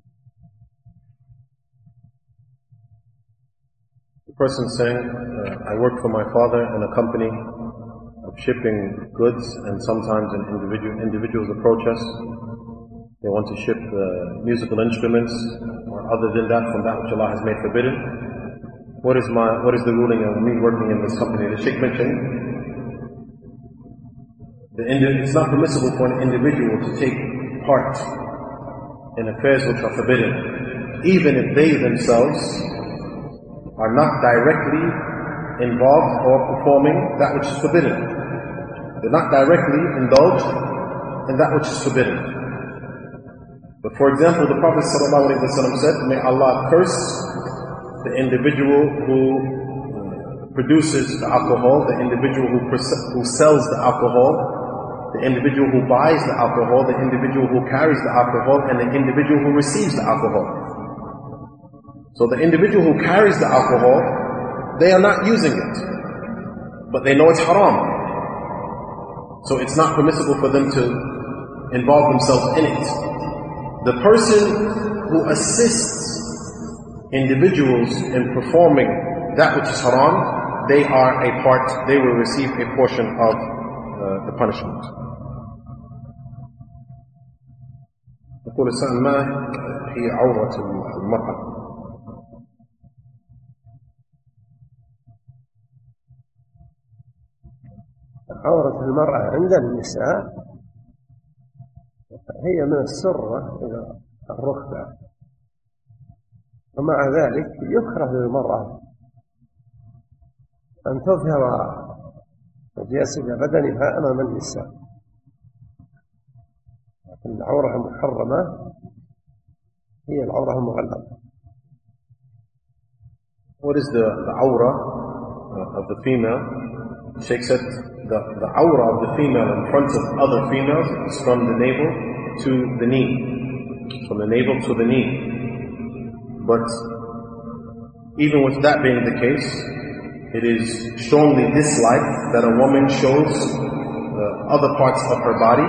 The person saying, I work for my father in a company of shipping goods, and sometimes individuals approach us. They want to ship musical instruments or other than that from that which Allah has made forbidden. What is the ruling of me working in this company? The Sheikh mentioned it's not permissible for an individual to take part in affairs which are forbidden, even if they themselves are not directly involved or performing that which is forbidden. They're not directly indulged in that which is forbidden. But for example, the Prophet ﷺ said, may Allah curse the individual who produces the alcohol, the individual who sells the alcohol, the individual who buys the alcohol, the individual who carries the alcohol, and the individual who receives the alcohol. So the individual who carries the alcohol, they are not using it, but they know it's haram. So it's not permissible for them to involve themselves in it. The person who assists individuals in performing that which is haram, they will receive a portion of the punishment. يقول السائل ما هي عورة المرأة؟ عورة المرأة عند النساء هي من السرة إلى الركبة، ومع ذلك يكره للمرأة أن تظهر نجاسة بدنها أمام النساء، لكن العورة المحرمة هي العورة المغلظة. What is the aura of the female? Sheikh said the aura of the female in front of other females is from the navel to the knee. From the navel to the knee. But even with that being the case, it is strongly disliked that a woman shows other parts of her body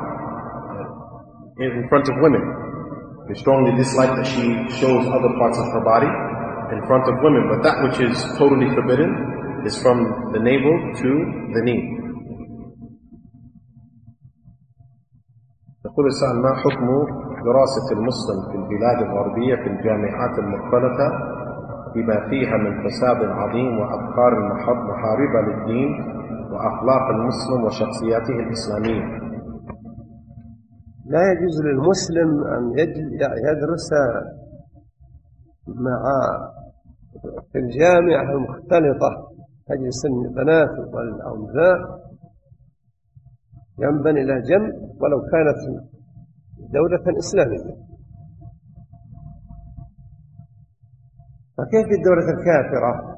in front of women. It's strongly disliked that she shows other parts of her body in front of women. But that which is totally forbidden is from the navel to the knee. يقول السائل ما حكم دراسة المسلم في البلاد الغربية في الجامعات المختلطة بما فيها من فساد عظيم وأفكار محاربة للدين وأخلاق المسلم وشخصياته الإسلامية؟ لا يجوز للمسلم أن يدرس في الجامعة المختلطة تجلس البنات والأنثى جنبا إلى جنب ولو كانت دولة إسلامية. فكيف الدولة الكافرة؟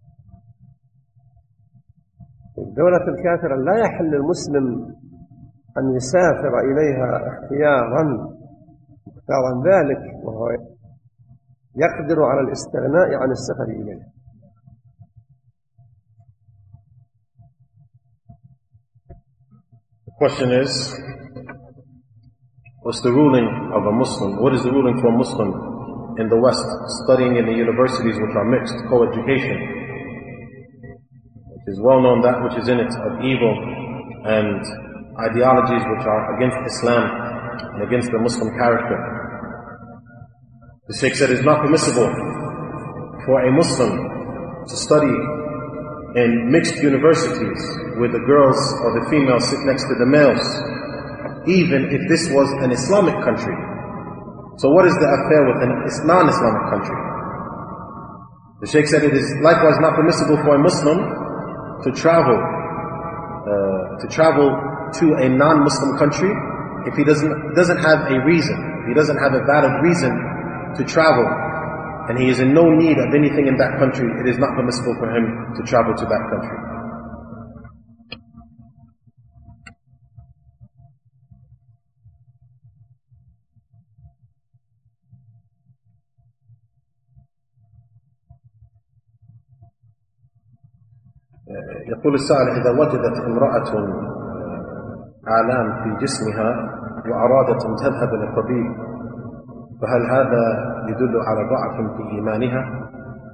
الدولة الكافرة لا يحل للمسلم أن يسافر إليها اختيارا ذلك وهو يقدر على الاستغناء عن السفر إليها. The question is, what's the ruling of a Muslim? What is the ruling for a Muslim in the West studying in the universities which are mixed, co-education? It is well known that which is in it of evil and ideologies which are against Islam and against the Muslim character. The Sheikh said it's not permissible for a Muslim to study in mixed universities where the girls or the females sit next to the males, even if this was an Islamic country. So what is the affair with a non-Islamic country? The Sheikh said it is likewise not permissible for a Muslim to travel to a non-Muslim country if he doesn't have a reason. He doesn't have a valid reason to travel and he is in no need of anything in that country, it is not permissible for him to travel to that country. يقول السائل: إذا وجدت امرأة آلام في جسمها وأرادت أن تذهب إلى الطبيب، فهل هذا يدل على ضعف في إيمانها؟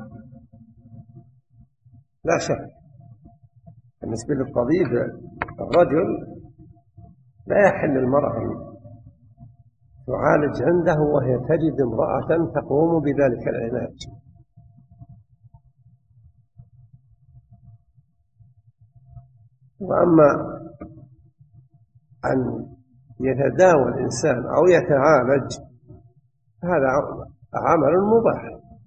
لا شك. بالنسبة للطبيب الرجل لا يحل المرأة تعالج عنده وهي تجد امرأة تقوم بذلك العلاج. وأما أن يتداوى الإنسان أو يتعالج هذا عمل مباح،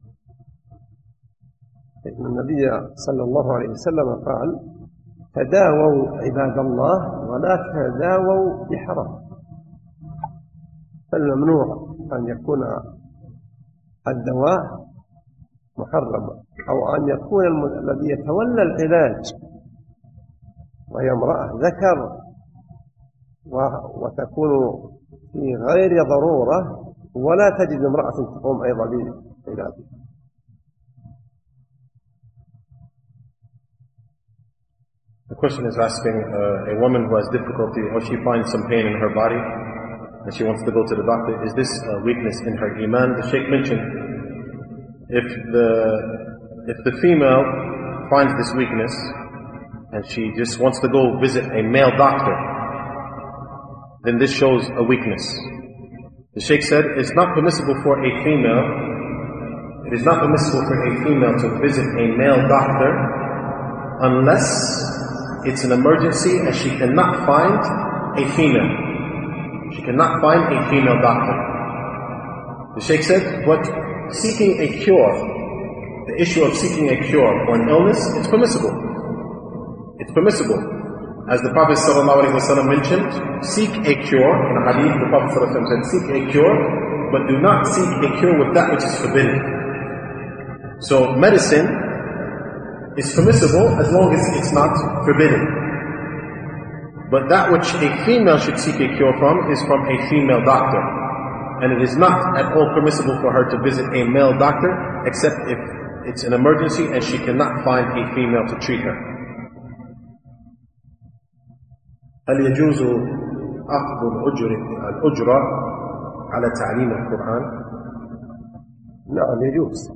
لأن النبي صلى الله عليه وسلم قال: تداووا عباد الله ولا تداووا بحرام. فالممنوع أن يكون الدواء محرما، أو أن يكون الذي يتولى العلاج وهي امرأة ذكر وتكون في غير ضرورة ولا تجد امرأة تقوم أيضا بعلاجه. The question is asking a woman who has difficulty or she finds some pain in her body and she wants to go to the doctor. Is this a weakness in her iman? The Shaykh mentioned if the female finds this weakness and she just wants to go visit a male doctor, then this shows a weakness. The Shaykh said it's not permissible for a female, it is not permissible for a female to visit a male doctor unless it's an emergency and she cannot find a female. She cannot find a female doctor. The Shaykh said, but seeking a cure, the issue of seeking a cure for an illness, it's permissible. It's permissible. As the Prophet ﷺ mentioned, seek a cure. In a hadith, the Prophet ﷺ said, seek a cure, but do not seek a cure with that which is forbidden. So medicine is permissible as long as it's not forbidden. But that which a female should seek a cure from is from a female doctor. And it is not at all permissible for her to visit a male doctor except if it's an emergency and she cannot find a female to treat her. هل يجوز أخذ الأجرة على تعليم القرآن؟ نعم يجوز.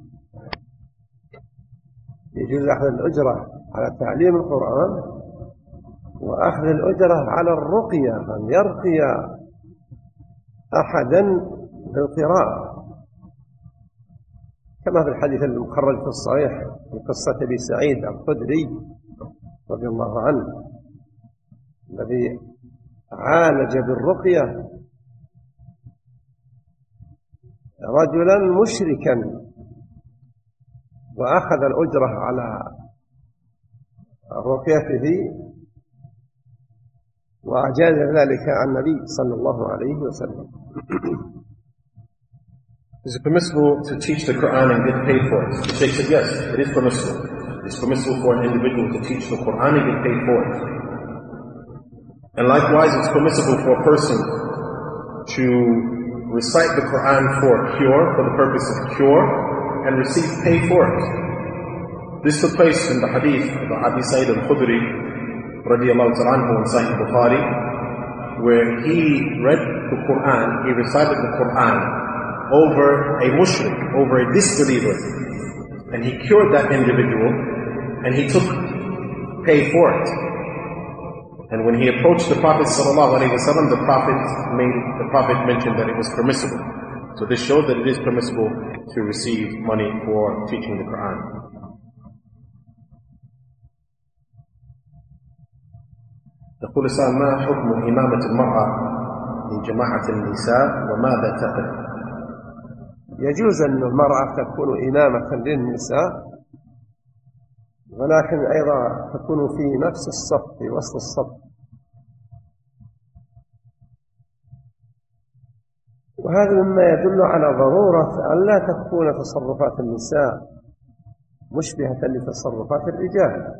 يجوز أخذ الأجرة على تعليم القرآن وأخذ الأجرة على الرقية، أن يرقي أحدا بالقراءة، كما في الحديث المخرج في الصحيح في قصة أبي سعيد الخدري رضي الله عنه الذي عالج بالرقية رجلا مشركا وأخذ الأجرة على رقيته وأجاز ذلك عن النبي صلى الله عليه وسلم. Is it permissible to teach the Quran and get paid for it? The Shaykh said yes, it is permissible. It is permissible for an individual to teach the Quran and get paid for it. And likewise, it's permissible for a person to recite the Quran for cure, for the purpose of cure, and receive pay for it. This took place in the hadith of Abi Sa'id al-Khudri radiyallahu ta'ala anhu in Sahih Bukhari, where he read the Quran, he recited the Quran over a mushrik, over a disbeliever, and he cured that individual, and he took pay for it. And when he approached the Prophet ﷺ, the Prophet mentioned that it was permissible. So this showed that it is permissible to receive money for teaching the Quran. يقول السائل: ما حكم إمامة المرأة لجماعة النساء وماذا تقف؟ يجوز أن المرأة تكون إمامة للنساء، ولكن أيضا تكون في نفس الصف، في وسط الصف، وهذا مما يدل على ضرورة أن لا تكون تصرفات النساء مشبهة لتصرفات الرجال.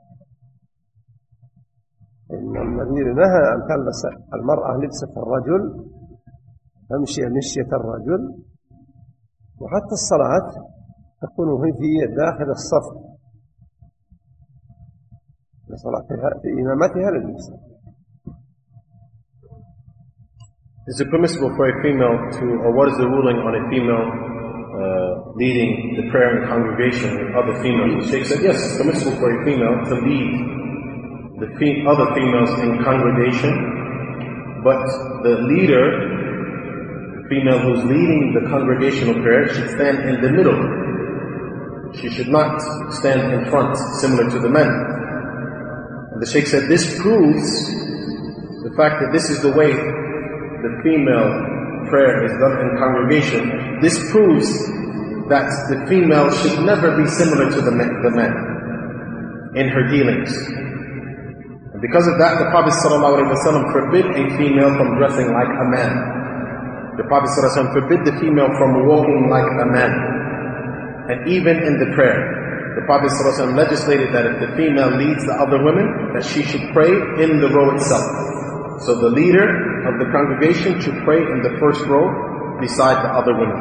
إن النبي نهى أن تلبس المرأة لبسة الرجل، تمشي مشية الرجل، وحتى الصلاة تكون في داخل الصف لصلاتها في إمامتها للنساء. Is it permissible for a female to, or what is the ruling on a female leading the prayer in congregation with other females? The Shaykh said, yes, it's permissible for a female to lead the other females in congregation, but the leader, the female who's leading the congregational prayer, should stand in the middle. She should not stand in front, similar to the men. And the Shaykh said this proves the fact that this is the way the female prayer is done in congregation. This proves that the female should never be similar to the men in her dealings. And because of that, the Prophet ﷺ forbid a female from dressing like a man. The Prophet ﷺ forbid the female from walking like a man. And even in the prayer, the Prophet ﷺ legislated that if the female leads the other women, that she should pray in the row itself. So the leader of the congregation should pray in the first row beside the other women.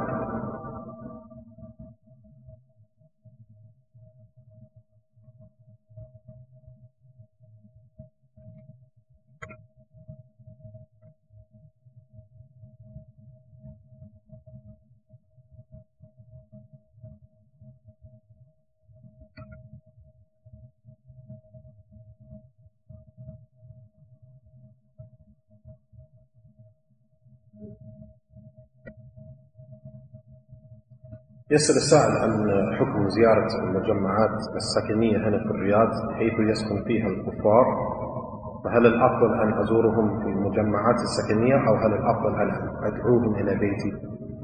يسأل السائل عن حكم زيارة المجمعات السكنية هنا في الرياض حيث يسكن فيها الكفار، فهل الأفضل أن أزورهم في المجمعات السكنية أو هل الأفضل أن أدعوهم إلى بيتي؟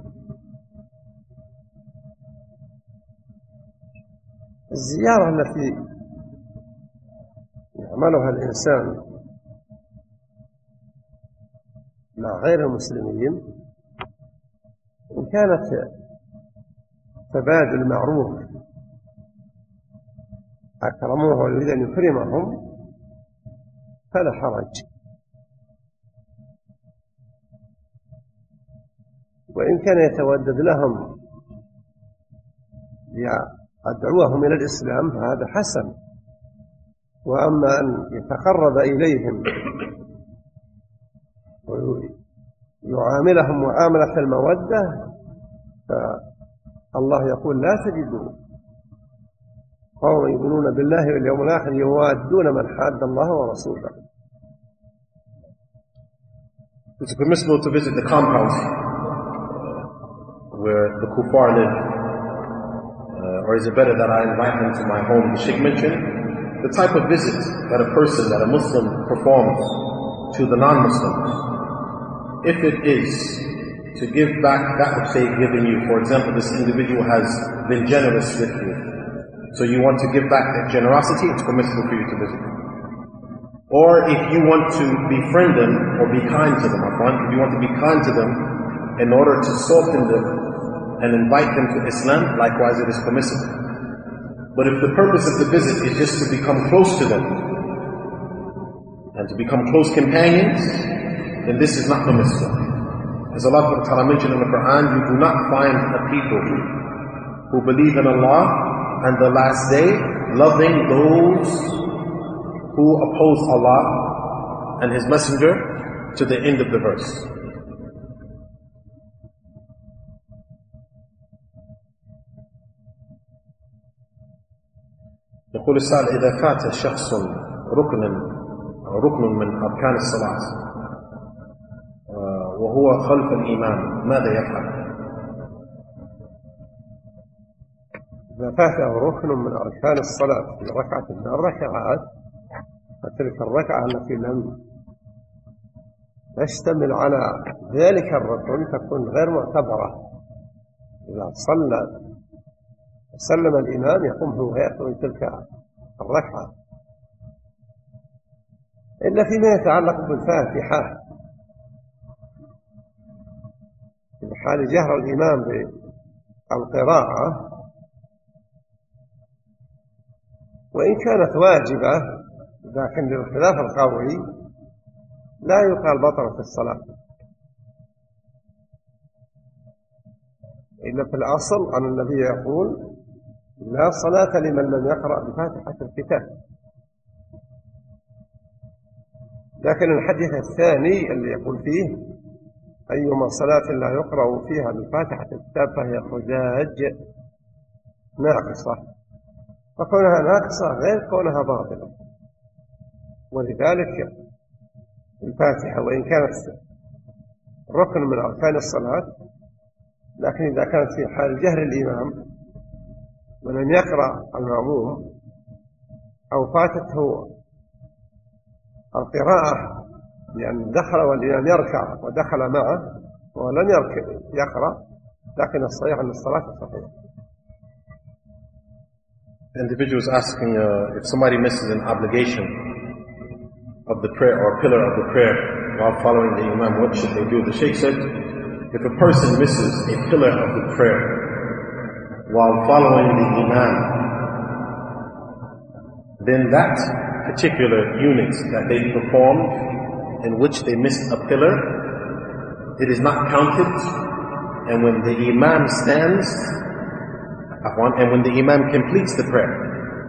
الزيارة التي يعملها الإنسان مع غير المسلمين إن كانت تبادل معروف أكرموه ويريد أن يكرمهم فلا حرج، وإن كان يتودد لهم يدعوهم إلى الإسلام فهذا حسن. وأما أن يتقرب إليهم ويعاملهم معاملة المودة فالله يقول لا تجدوا قوم يؤمنون بالله واليوم الآخر يوادون من حاد الله ورسوله. Is it permissible to visit the compounds where the kuffar live? Or is it better that I invite them to my home? The Sheikh mentioned the type of visit that a person, that a Muslim performs to the non-Muslims. If it is to give back that which they've given you, for example, this individual has been generous with you, so you want to give back that generosity, it's permissible for you to visit them. Or if you want to befriend them or be kind to them, if you want to be kind to them in order to soften them and invite them to Islam, likewise it is permissible. But if the purpose of the visit is just to become close to them and to become close companions, then this is not permissible. As Allah Ta'ala mentioned in the Quran, you do not find a people who believe in Allah and the last day loving those who oppose Allah and His Messenger to the end of the verse. يقول السائل إذا فات شخص ركن من أركان الصلاة وهو خلف الإمام ماذا يفعل؟ إذا فاته ركن من أركان الصلاة في ركعة من الركعات فتلك الركعة التي لم تشتمل على ذلك الركن تكون غير معتبرة. إذا صلى سلم الإمام يقوم هو يأخذ تلك الركعة، إلا فيما يتعلق بالفاتحة حال جهر الإمام بالقراءة وإن كانت واجبة لكن للخلاف القوي لا يقال بطلت الصلاة، إلا في الأصل أن النبي يقول لا صلاة لمن لم يقرأ بفاتحة الكتاب. لكن الحديث الثاني اللي يقول فيه أيما صلاة لا يقرأ فيها بفاتحة الكتاب فهي حجاج ناقصة، فكونها ناقصة غير كونها باطلة. ولذلك الفاتحة وإن كانت ركن من أركان الصلاة، لكن إذا كانت في حال جهر الإمام ولم يقرأ المأموم أو فاتته القراءة لأن دخل والإمام يركع ودخل معه ولم يقرأ، لكن الصحيح أن الصلاة صحيحة. The individual is asking if somebody misses an obligation of the prayer or a pillar of the prayer while following the Imam, what should they do? The Shaykh said, if a person misses a pillar of the prayer while following the Imam, then that particular unit that they performed in which they missed a pillar, it is not counted. And when the Imam stands, and when the Imam completes the prayer,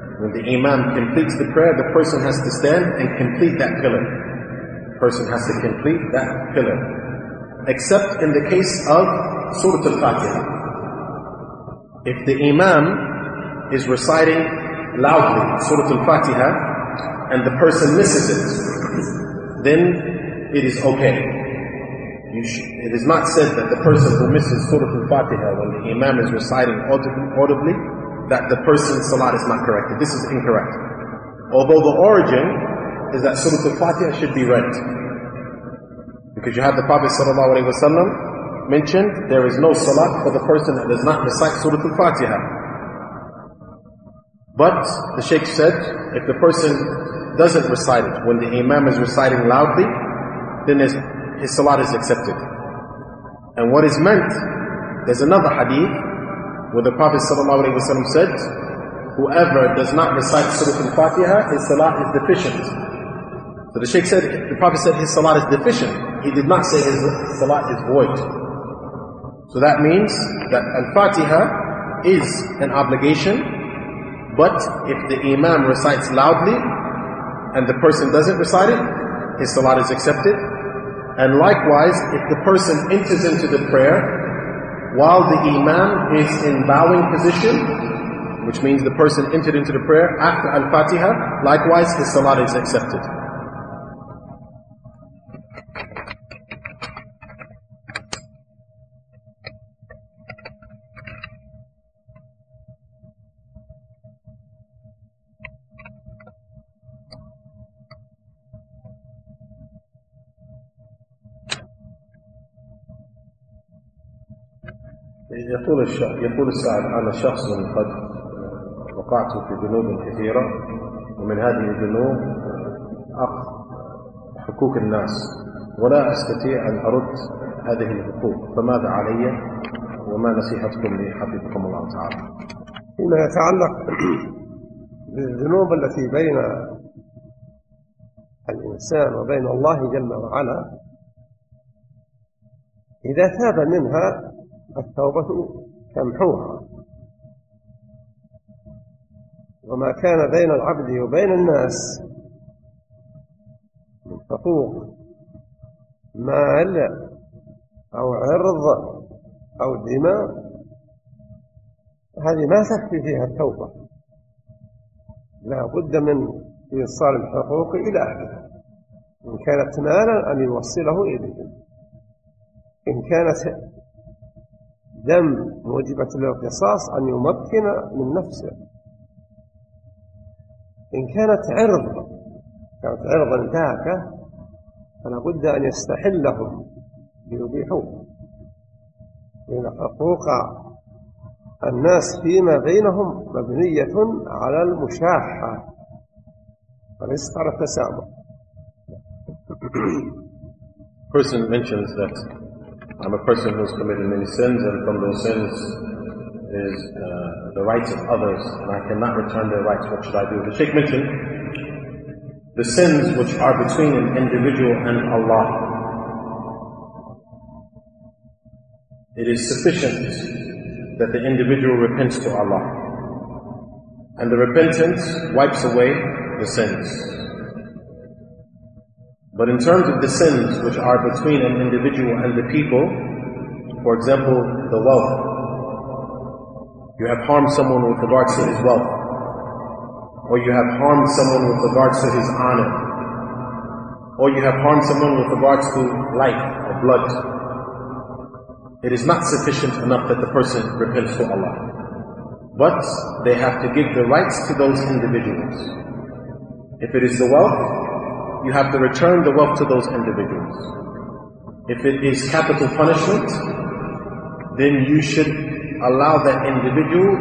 the person has to stand and complete that pillar. The person has to complete that pillar. Except in the case of Surah Al-Fatiha. If the Imam is reciting loudly Surah Al-Fatiha and the person misses it, then it is okay. It is not said that the person who misses Surah Al-Fatiha when the Imam is reciting audibly, that the person's salat is not corrected. This is incorrect. Although the origin is that Surah Al-Fatiha should be read. Because you have the Prophet ﷺ mentioned, there is no salat for the person that does not recite Surah Al-Fatiha. But the Shaykh said, if the person doesn't recite it when the Imam is reciting loudly, then his salat is accepted. And what is meant, there's another hadith where the Prophet ﷺ said, whoever does not recite Surah Al-Fatiha, his salat is deficient. So the Shaykh said, the Prophet said his salat is deficient. He did not say his salat is void. So that means that Al-Fatiha is an obligation, but if the Imam recites loudly and the person doesn't recite it, his salat is accepted. And likewise, if the person enters into the prayer while the Imam is in bowing position, which means the person entered into the prayer after Al-Fatiha, likewise his salat is accepted. يقول السائل: أنا شخص قد وقعت في ذنوب كثيرة، ومن هذه الذنوب أخذ حقوق الناس، ولا أستطيع أن أرد هذه الحقوق، فماذا علي وما نصيحتكم لي حفظكم الله تعالى؟ فيما يتعلق بالذنوب التي بين الإنسان وبين الله جل وعلا، إذا تاب منها التوبة تمحوها، وما كان بين العبد وبين الناس من حقوق مال أو عرض أو دماء، هذه ما تكفي فيها التوبة، لا بد من إيصال الحقوق إلى أهلها، إن كانت مالا أن يوصله إليهم، إن كانت دم موجبة للقصاص أن يمكن من نفسه، إن كانت عرض انتهكه فلا بد أن يستحلهم ليبيحوه، لأن حقوق الناس فيما بينهم مبنية على المشاحة وليست على التسامح. Person mentions that I'm a person who's committed many sins, and from those sins is the rights of others, and I cannot return their rights. What should I do? The Shaykh mentioned the sins which are between an individual and Allah. It is sufficient that the individual repents to Allah, and the repentance wipes away the sins. But in terms of the sins which are between an individual and the people, for example, the wealth, you have harmed someone with regards to his wealth, or you have harmed someone with regards to his honor, or you have harmed someone with regards to life or blood. It is not sufficient enough that the person repents to Allah, but they have to give the rights to those individuals. If it is the wealth, you have to return the wealth to those individuals. If it is capital punishment, then you should allow that individual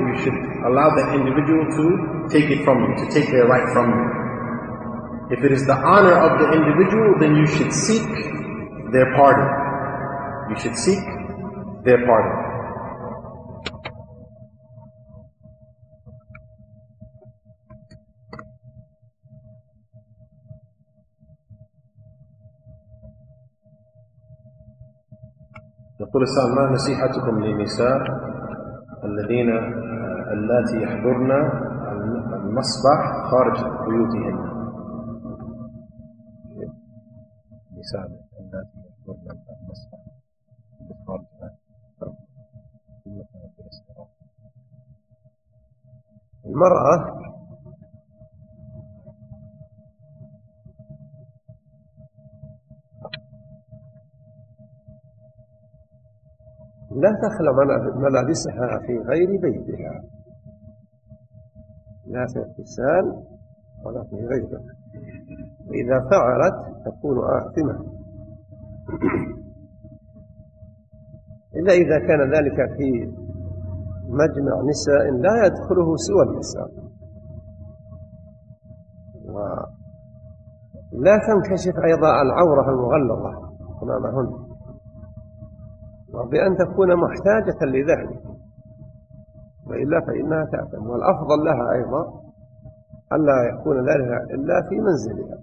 to take it from you, to take their right from you. If it is the honor of the individual, then you should seek their pardon. You should seek their pardon. يقول السائل: ما نصيحتكم للنساء اللاتي يحضرن المسبح خارج بيوتهن؟ النساء اللاتي يحضرن المسبح خارج المرأة لا تخلع ملابسها في غير بيتها، لا في اغتسال ولا في غيره، وإذا فعلت تكون آثمة، إلا إذا كان ذلك في مجمع نساء لا يدخله سوى النساء، ولا تنكشف أيضا العورة المغلظة أمامهن، وبأن تكون محتاجة لذلك، وإلا فإنها تأثم. والأفضل لها أيضا ألا يكون ذلك إلا في منزلها.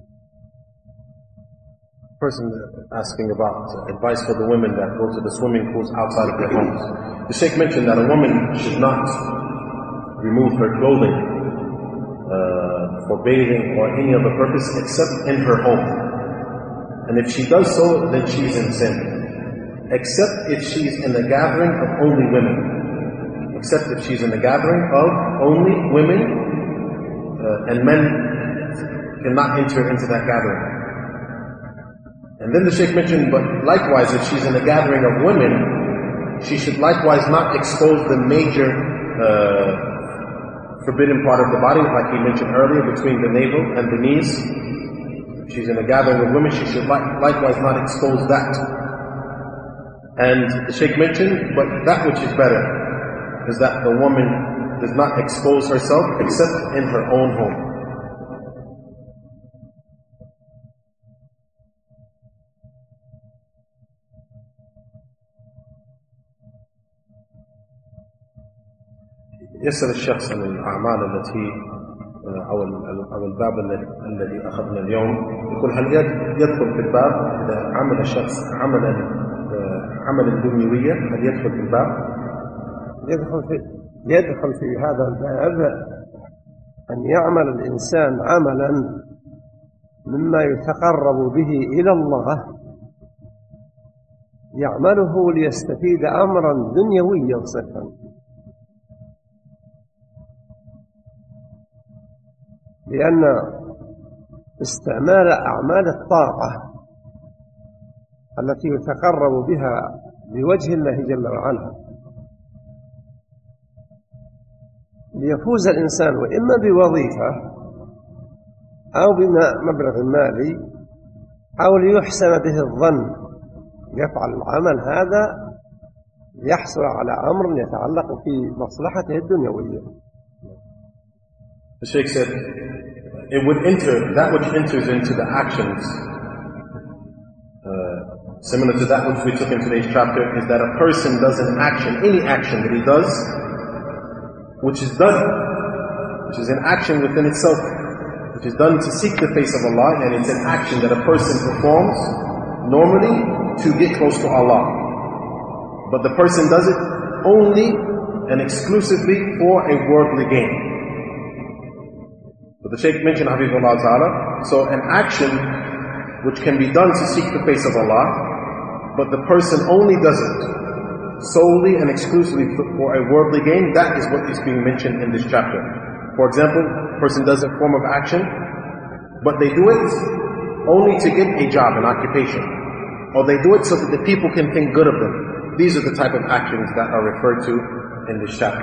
Person asking about advice for the women that go to the swimming pools outside of their homes. The Sheikh mentioned that a woman should not remove her clothing for bathing or any other purpose except in her home. And if she does so, then she is in sin. Except if she's in a gathering of only women. Except if she's in a gathering of only women, and men cannot enter into that gathering. And then the Shaykh mentioned, but likewise, if she's in a gathering of women, she should likewise not expose the major forbidden part of the body, like he mentioned earlier, between the navel and the knees. If she's in a gathering of women, she should likewise not expose that. And the Shaykh mentioned, but that which is better is that the woman does not expose herself except in her own home. يسأل الشخص عن الأعمال التي أو الباب الذي أخذنا اليوم، يقول: هل يدخل في الباب إذا عمل الشخص عملا دنيويا، هل يدخل في الباب؟ يدخل في هذا الباب أن يعمل الإنسان عملا مما يتقرب به إلى الله، يعمله ليستفيد أمرا دنيويا صرفا، لأن استعمال أعمال الطاعة التي يتقرب بها بوجه الله جل وعلا ليفوز الإنسان وإما بوظيفة أو بمبلغ مالي أو ليحسن به الظن، يفعل العمل هذا ليحصل على أمر يتعلق في مصلحته الدنيوية. The Shaykh said, it would enter, that which enters into the actions similar to that which we took in today's chapter, is that a person does an action, any action that he does, which is an action within itself, which is done to seek the face of Allah, and it's an action that a person performs normally to get close to Allah. But the person does it only and exclusively for a worldly gain. But the Shaykh mentioned, Habibullah Ta'ala, so an action which can be done to seek the face of Allah, but the person only does it solely and exclusively for a worldly gain, that is what is being mentioned in this chapter. For example, a person does a form of action, but they do it only to get a job, an occupation. Or they do it so that the people can think good of them. These are the type of actions that are referred to in this chapter.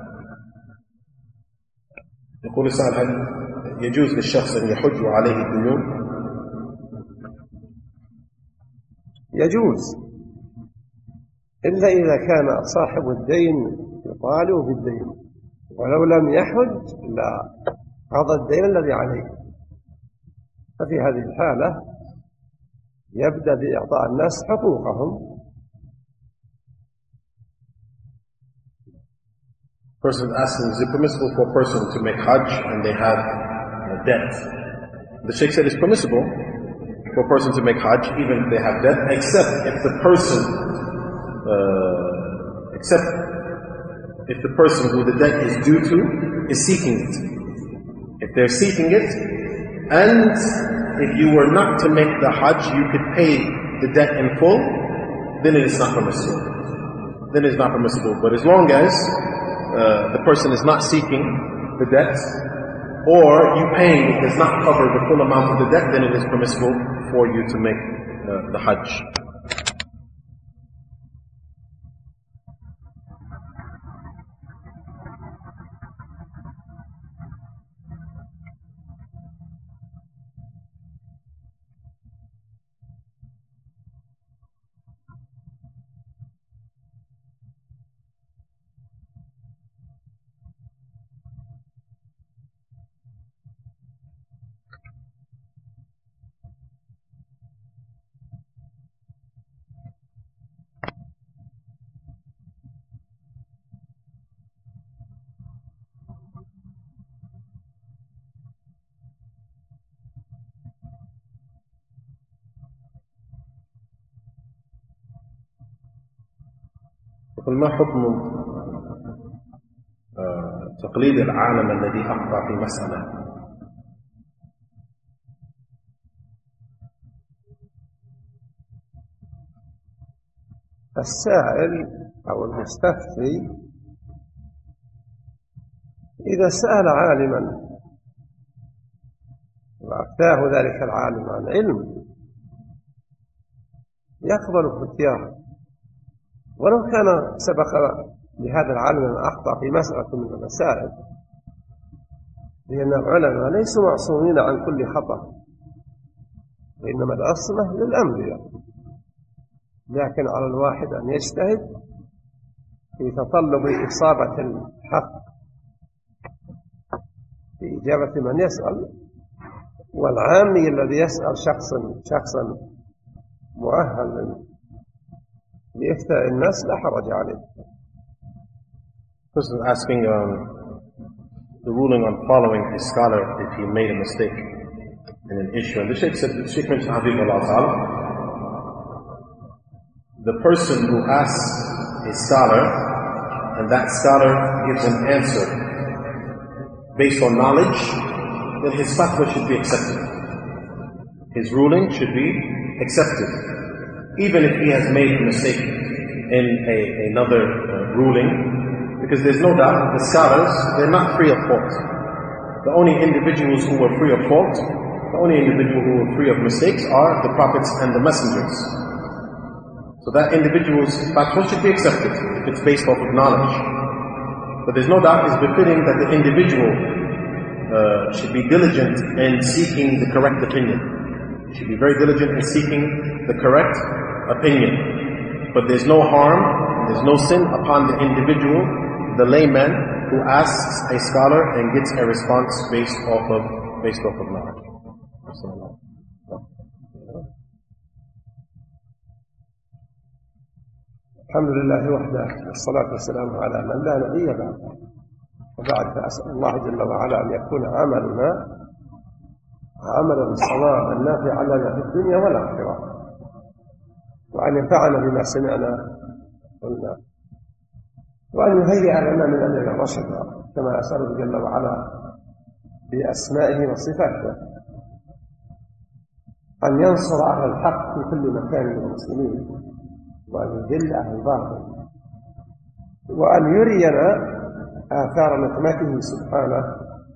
يقول السائل هل يجوز للشخص أن يحج وعليه الديون؟ يجوز، إلا إذا كان صاحب الدين يطالب بالدين، ولو لم يحج لا قضى الدين الذي عليه. ففي هذه الحالة يبدأ بإعطاء الناس حقوقهم. Person is asking, is it permissible for a person to make Hajj and they have debt? The Shaykh said it's permissible for a person to make Hajj even if they have debt, except if the person who the debt is due to is seeking it. If they're seeking it, and if you were not to make the Hajj, you could pay the debt in full, then it is not permissible. Then it is not permissible. But as long as the person is not seeking the debt, or you paying does not cover the full amount of the debt, then it is permissible for you to make the Hajj. ما حكم تقليد العالم الذي أخطأ في مسألة؟ السائل أو المستفتي إذا سأل عالما وأفتاه ذلك العالم عن علم يقبل فتياه، ولو كان سبق لهذا العالم أن أخطأ في مسألة من المسائل، لأن العلماء ليسوا معصومين عن كل خطأ، وإنما العصمة للأنبياء، لكن على الواحد أن يجتهد في تطلب إصابة الحق في إجابة من يسأل، والعامي الذي يسأل شخصا مؤهل لإفتاء الناس لا حرج عليه. Person is asking the ruling on following a scholar if he made a mistake in an issue. And the Shaykh mentioned Habibullah Ta'ala, the person who asks a scholar and that scholar gives an answer based on knowledge, then his fatwa should be accepted. His ruling should be accepted. Even if he has made a mistake in another ruling, because there's no doubt the scholars, they're not free of fault. The only individuals who were free of fault, the only individual who were free of mistakes are the prophets and the messengers. So that individual's fatwa should be accepted if it's based off of knowledge. But there's no doubt it's befitting that the individual should be diligent in seeking the correct opinion. He should be very diligent in seeking the correct opinion. But there's no harm, there's no sin upon the individual, the layman, who asks a scholar and gets a response based off of knowledge. الحمد لله وحده، والصلاة والسلام على من لا نبي بعده. وبعد، فأسأل الله جل وعلا أن يكون عملنا عملا صوابا نافعا لنا في الدنيا والآخرة، وأن ينفعنا بما سمعنا قلنا، وأن يهيئ لنا من أمرنا رشدا، كما أسأله جل وعلا بأسمائه وصفاته أن ينصر أهل الحق في كل مكان من المسلمين، وأن يذل أهل الباطل، وأن يرينا آثار نقمته سبحانه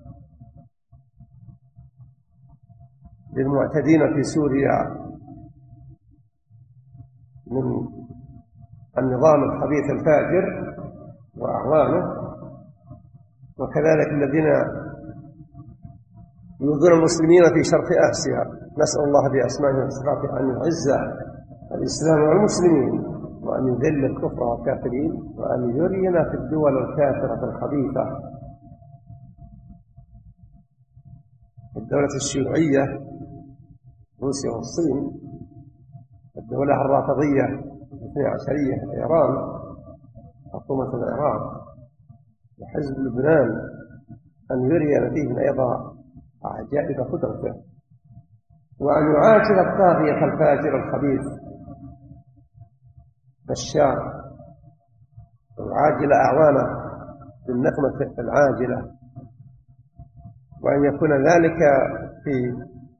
للمعتدين في سوريا من النظام الخبيث الفاجر وأعوانه، وكذلك الذين يؤذون المسلمين في شرق آسيا. نسأل الله بأسمائه وصفاته أن يعز الإسلام والمسلمين، وأن يذل الكفر والكافرين، وأن يرينا في الدول الكافرة الخبيثة، الدولة الشيوعية روسيا والصين، الدولة الرافضية الاثني عشرية إيران، حكومة العراق، وحزب لبنان، أن يرينا فيهم أيضا عجائب قدرته، وأن يعاجل الطاغية الفاجر الخبيث بشار، ويعاجل أعوانه بالنقمة العاجلة، وأن يكون ذلك في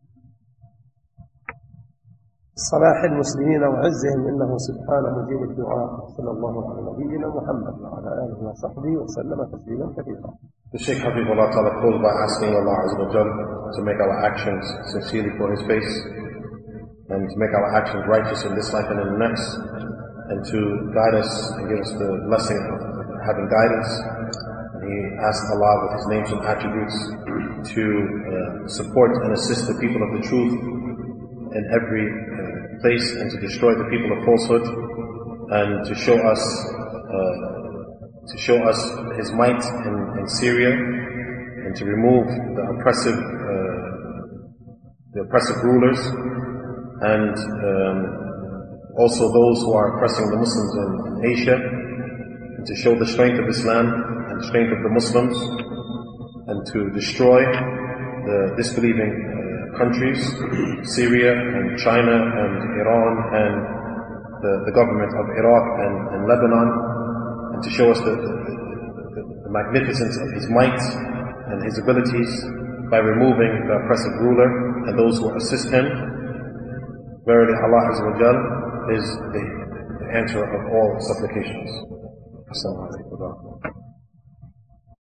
صلاح المسلمين وعزهم، إنه سبحانه مجيب الدعاء. صلى الله على نبينا محمد وعلى آله وصحبه وسلم تسليما كثيرا. The Shaykh Habibullah Ta'ala closed by asking Allah Azza wa Jal to make our actions sincerely for His face, and to make our actions righteous in this life and in the next, and to guide us and give us the blessing of having guidance. And he asked Allah with His names and attributes to support and assist the people of the truth in every place, and to destroy the people of falsehood, and to show us His might in Syria, and to remove the oppressive rulers, and also those who are oppressing the Muslims in Asia, and to show the strength of Islam and the strength of the Muslims, and to destroy the disbelieving countries, Syria and China and Iran and the government of Iraq and Lebanon, and to show us the magnificence of His might and His abilities by removing the oppressive ruler and those who assist him. Verily Allah Azza wa Jal is the answer of all supplications. Assalamu alaikum.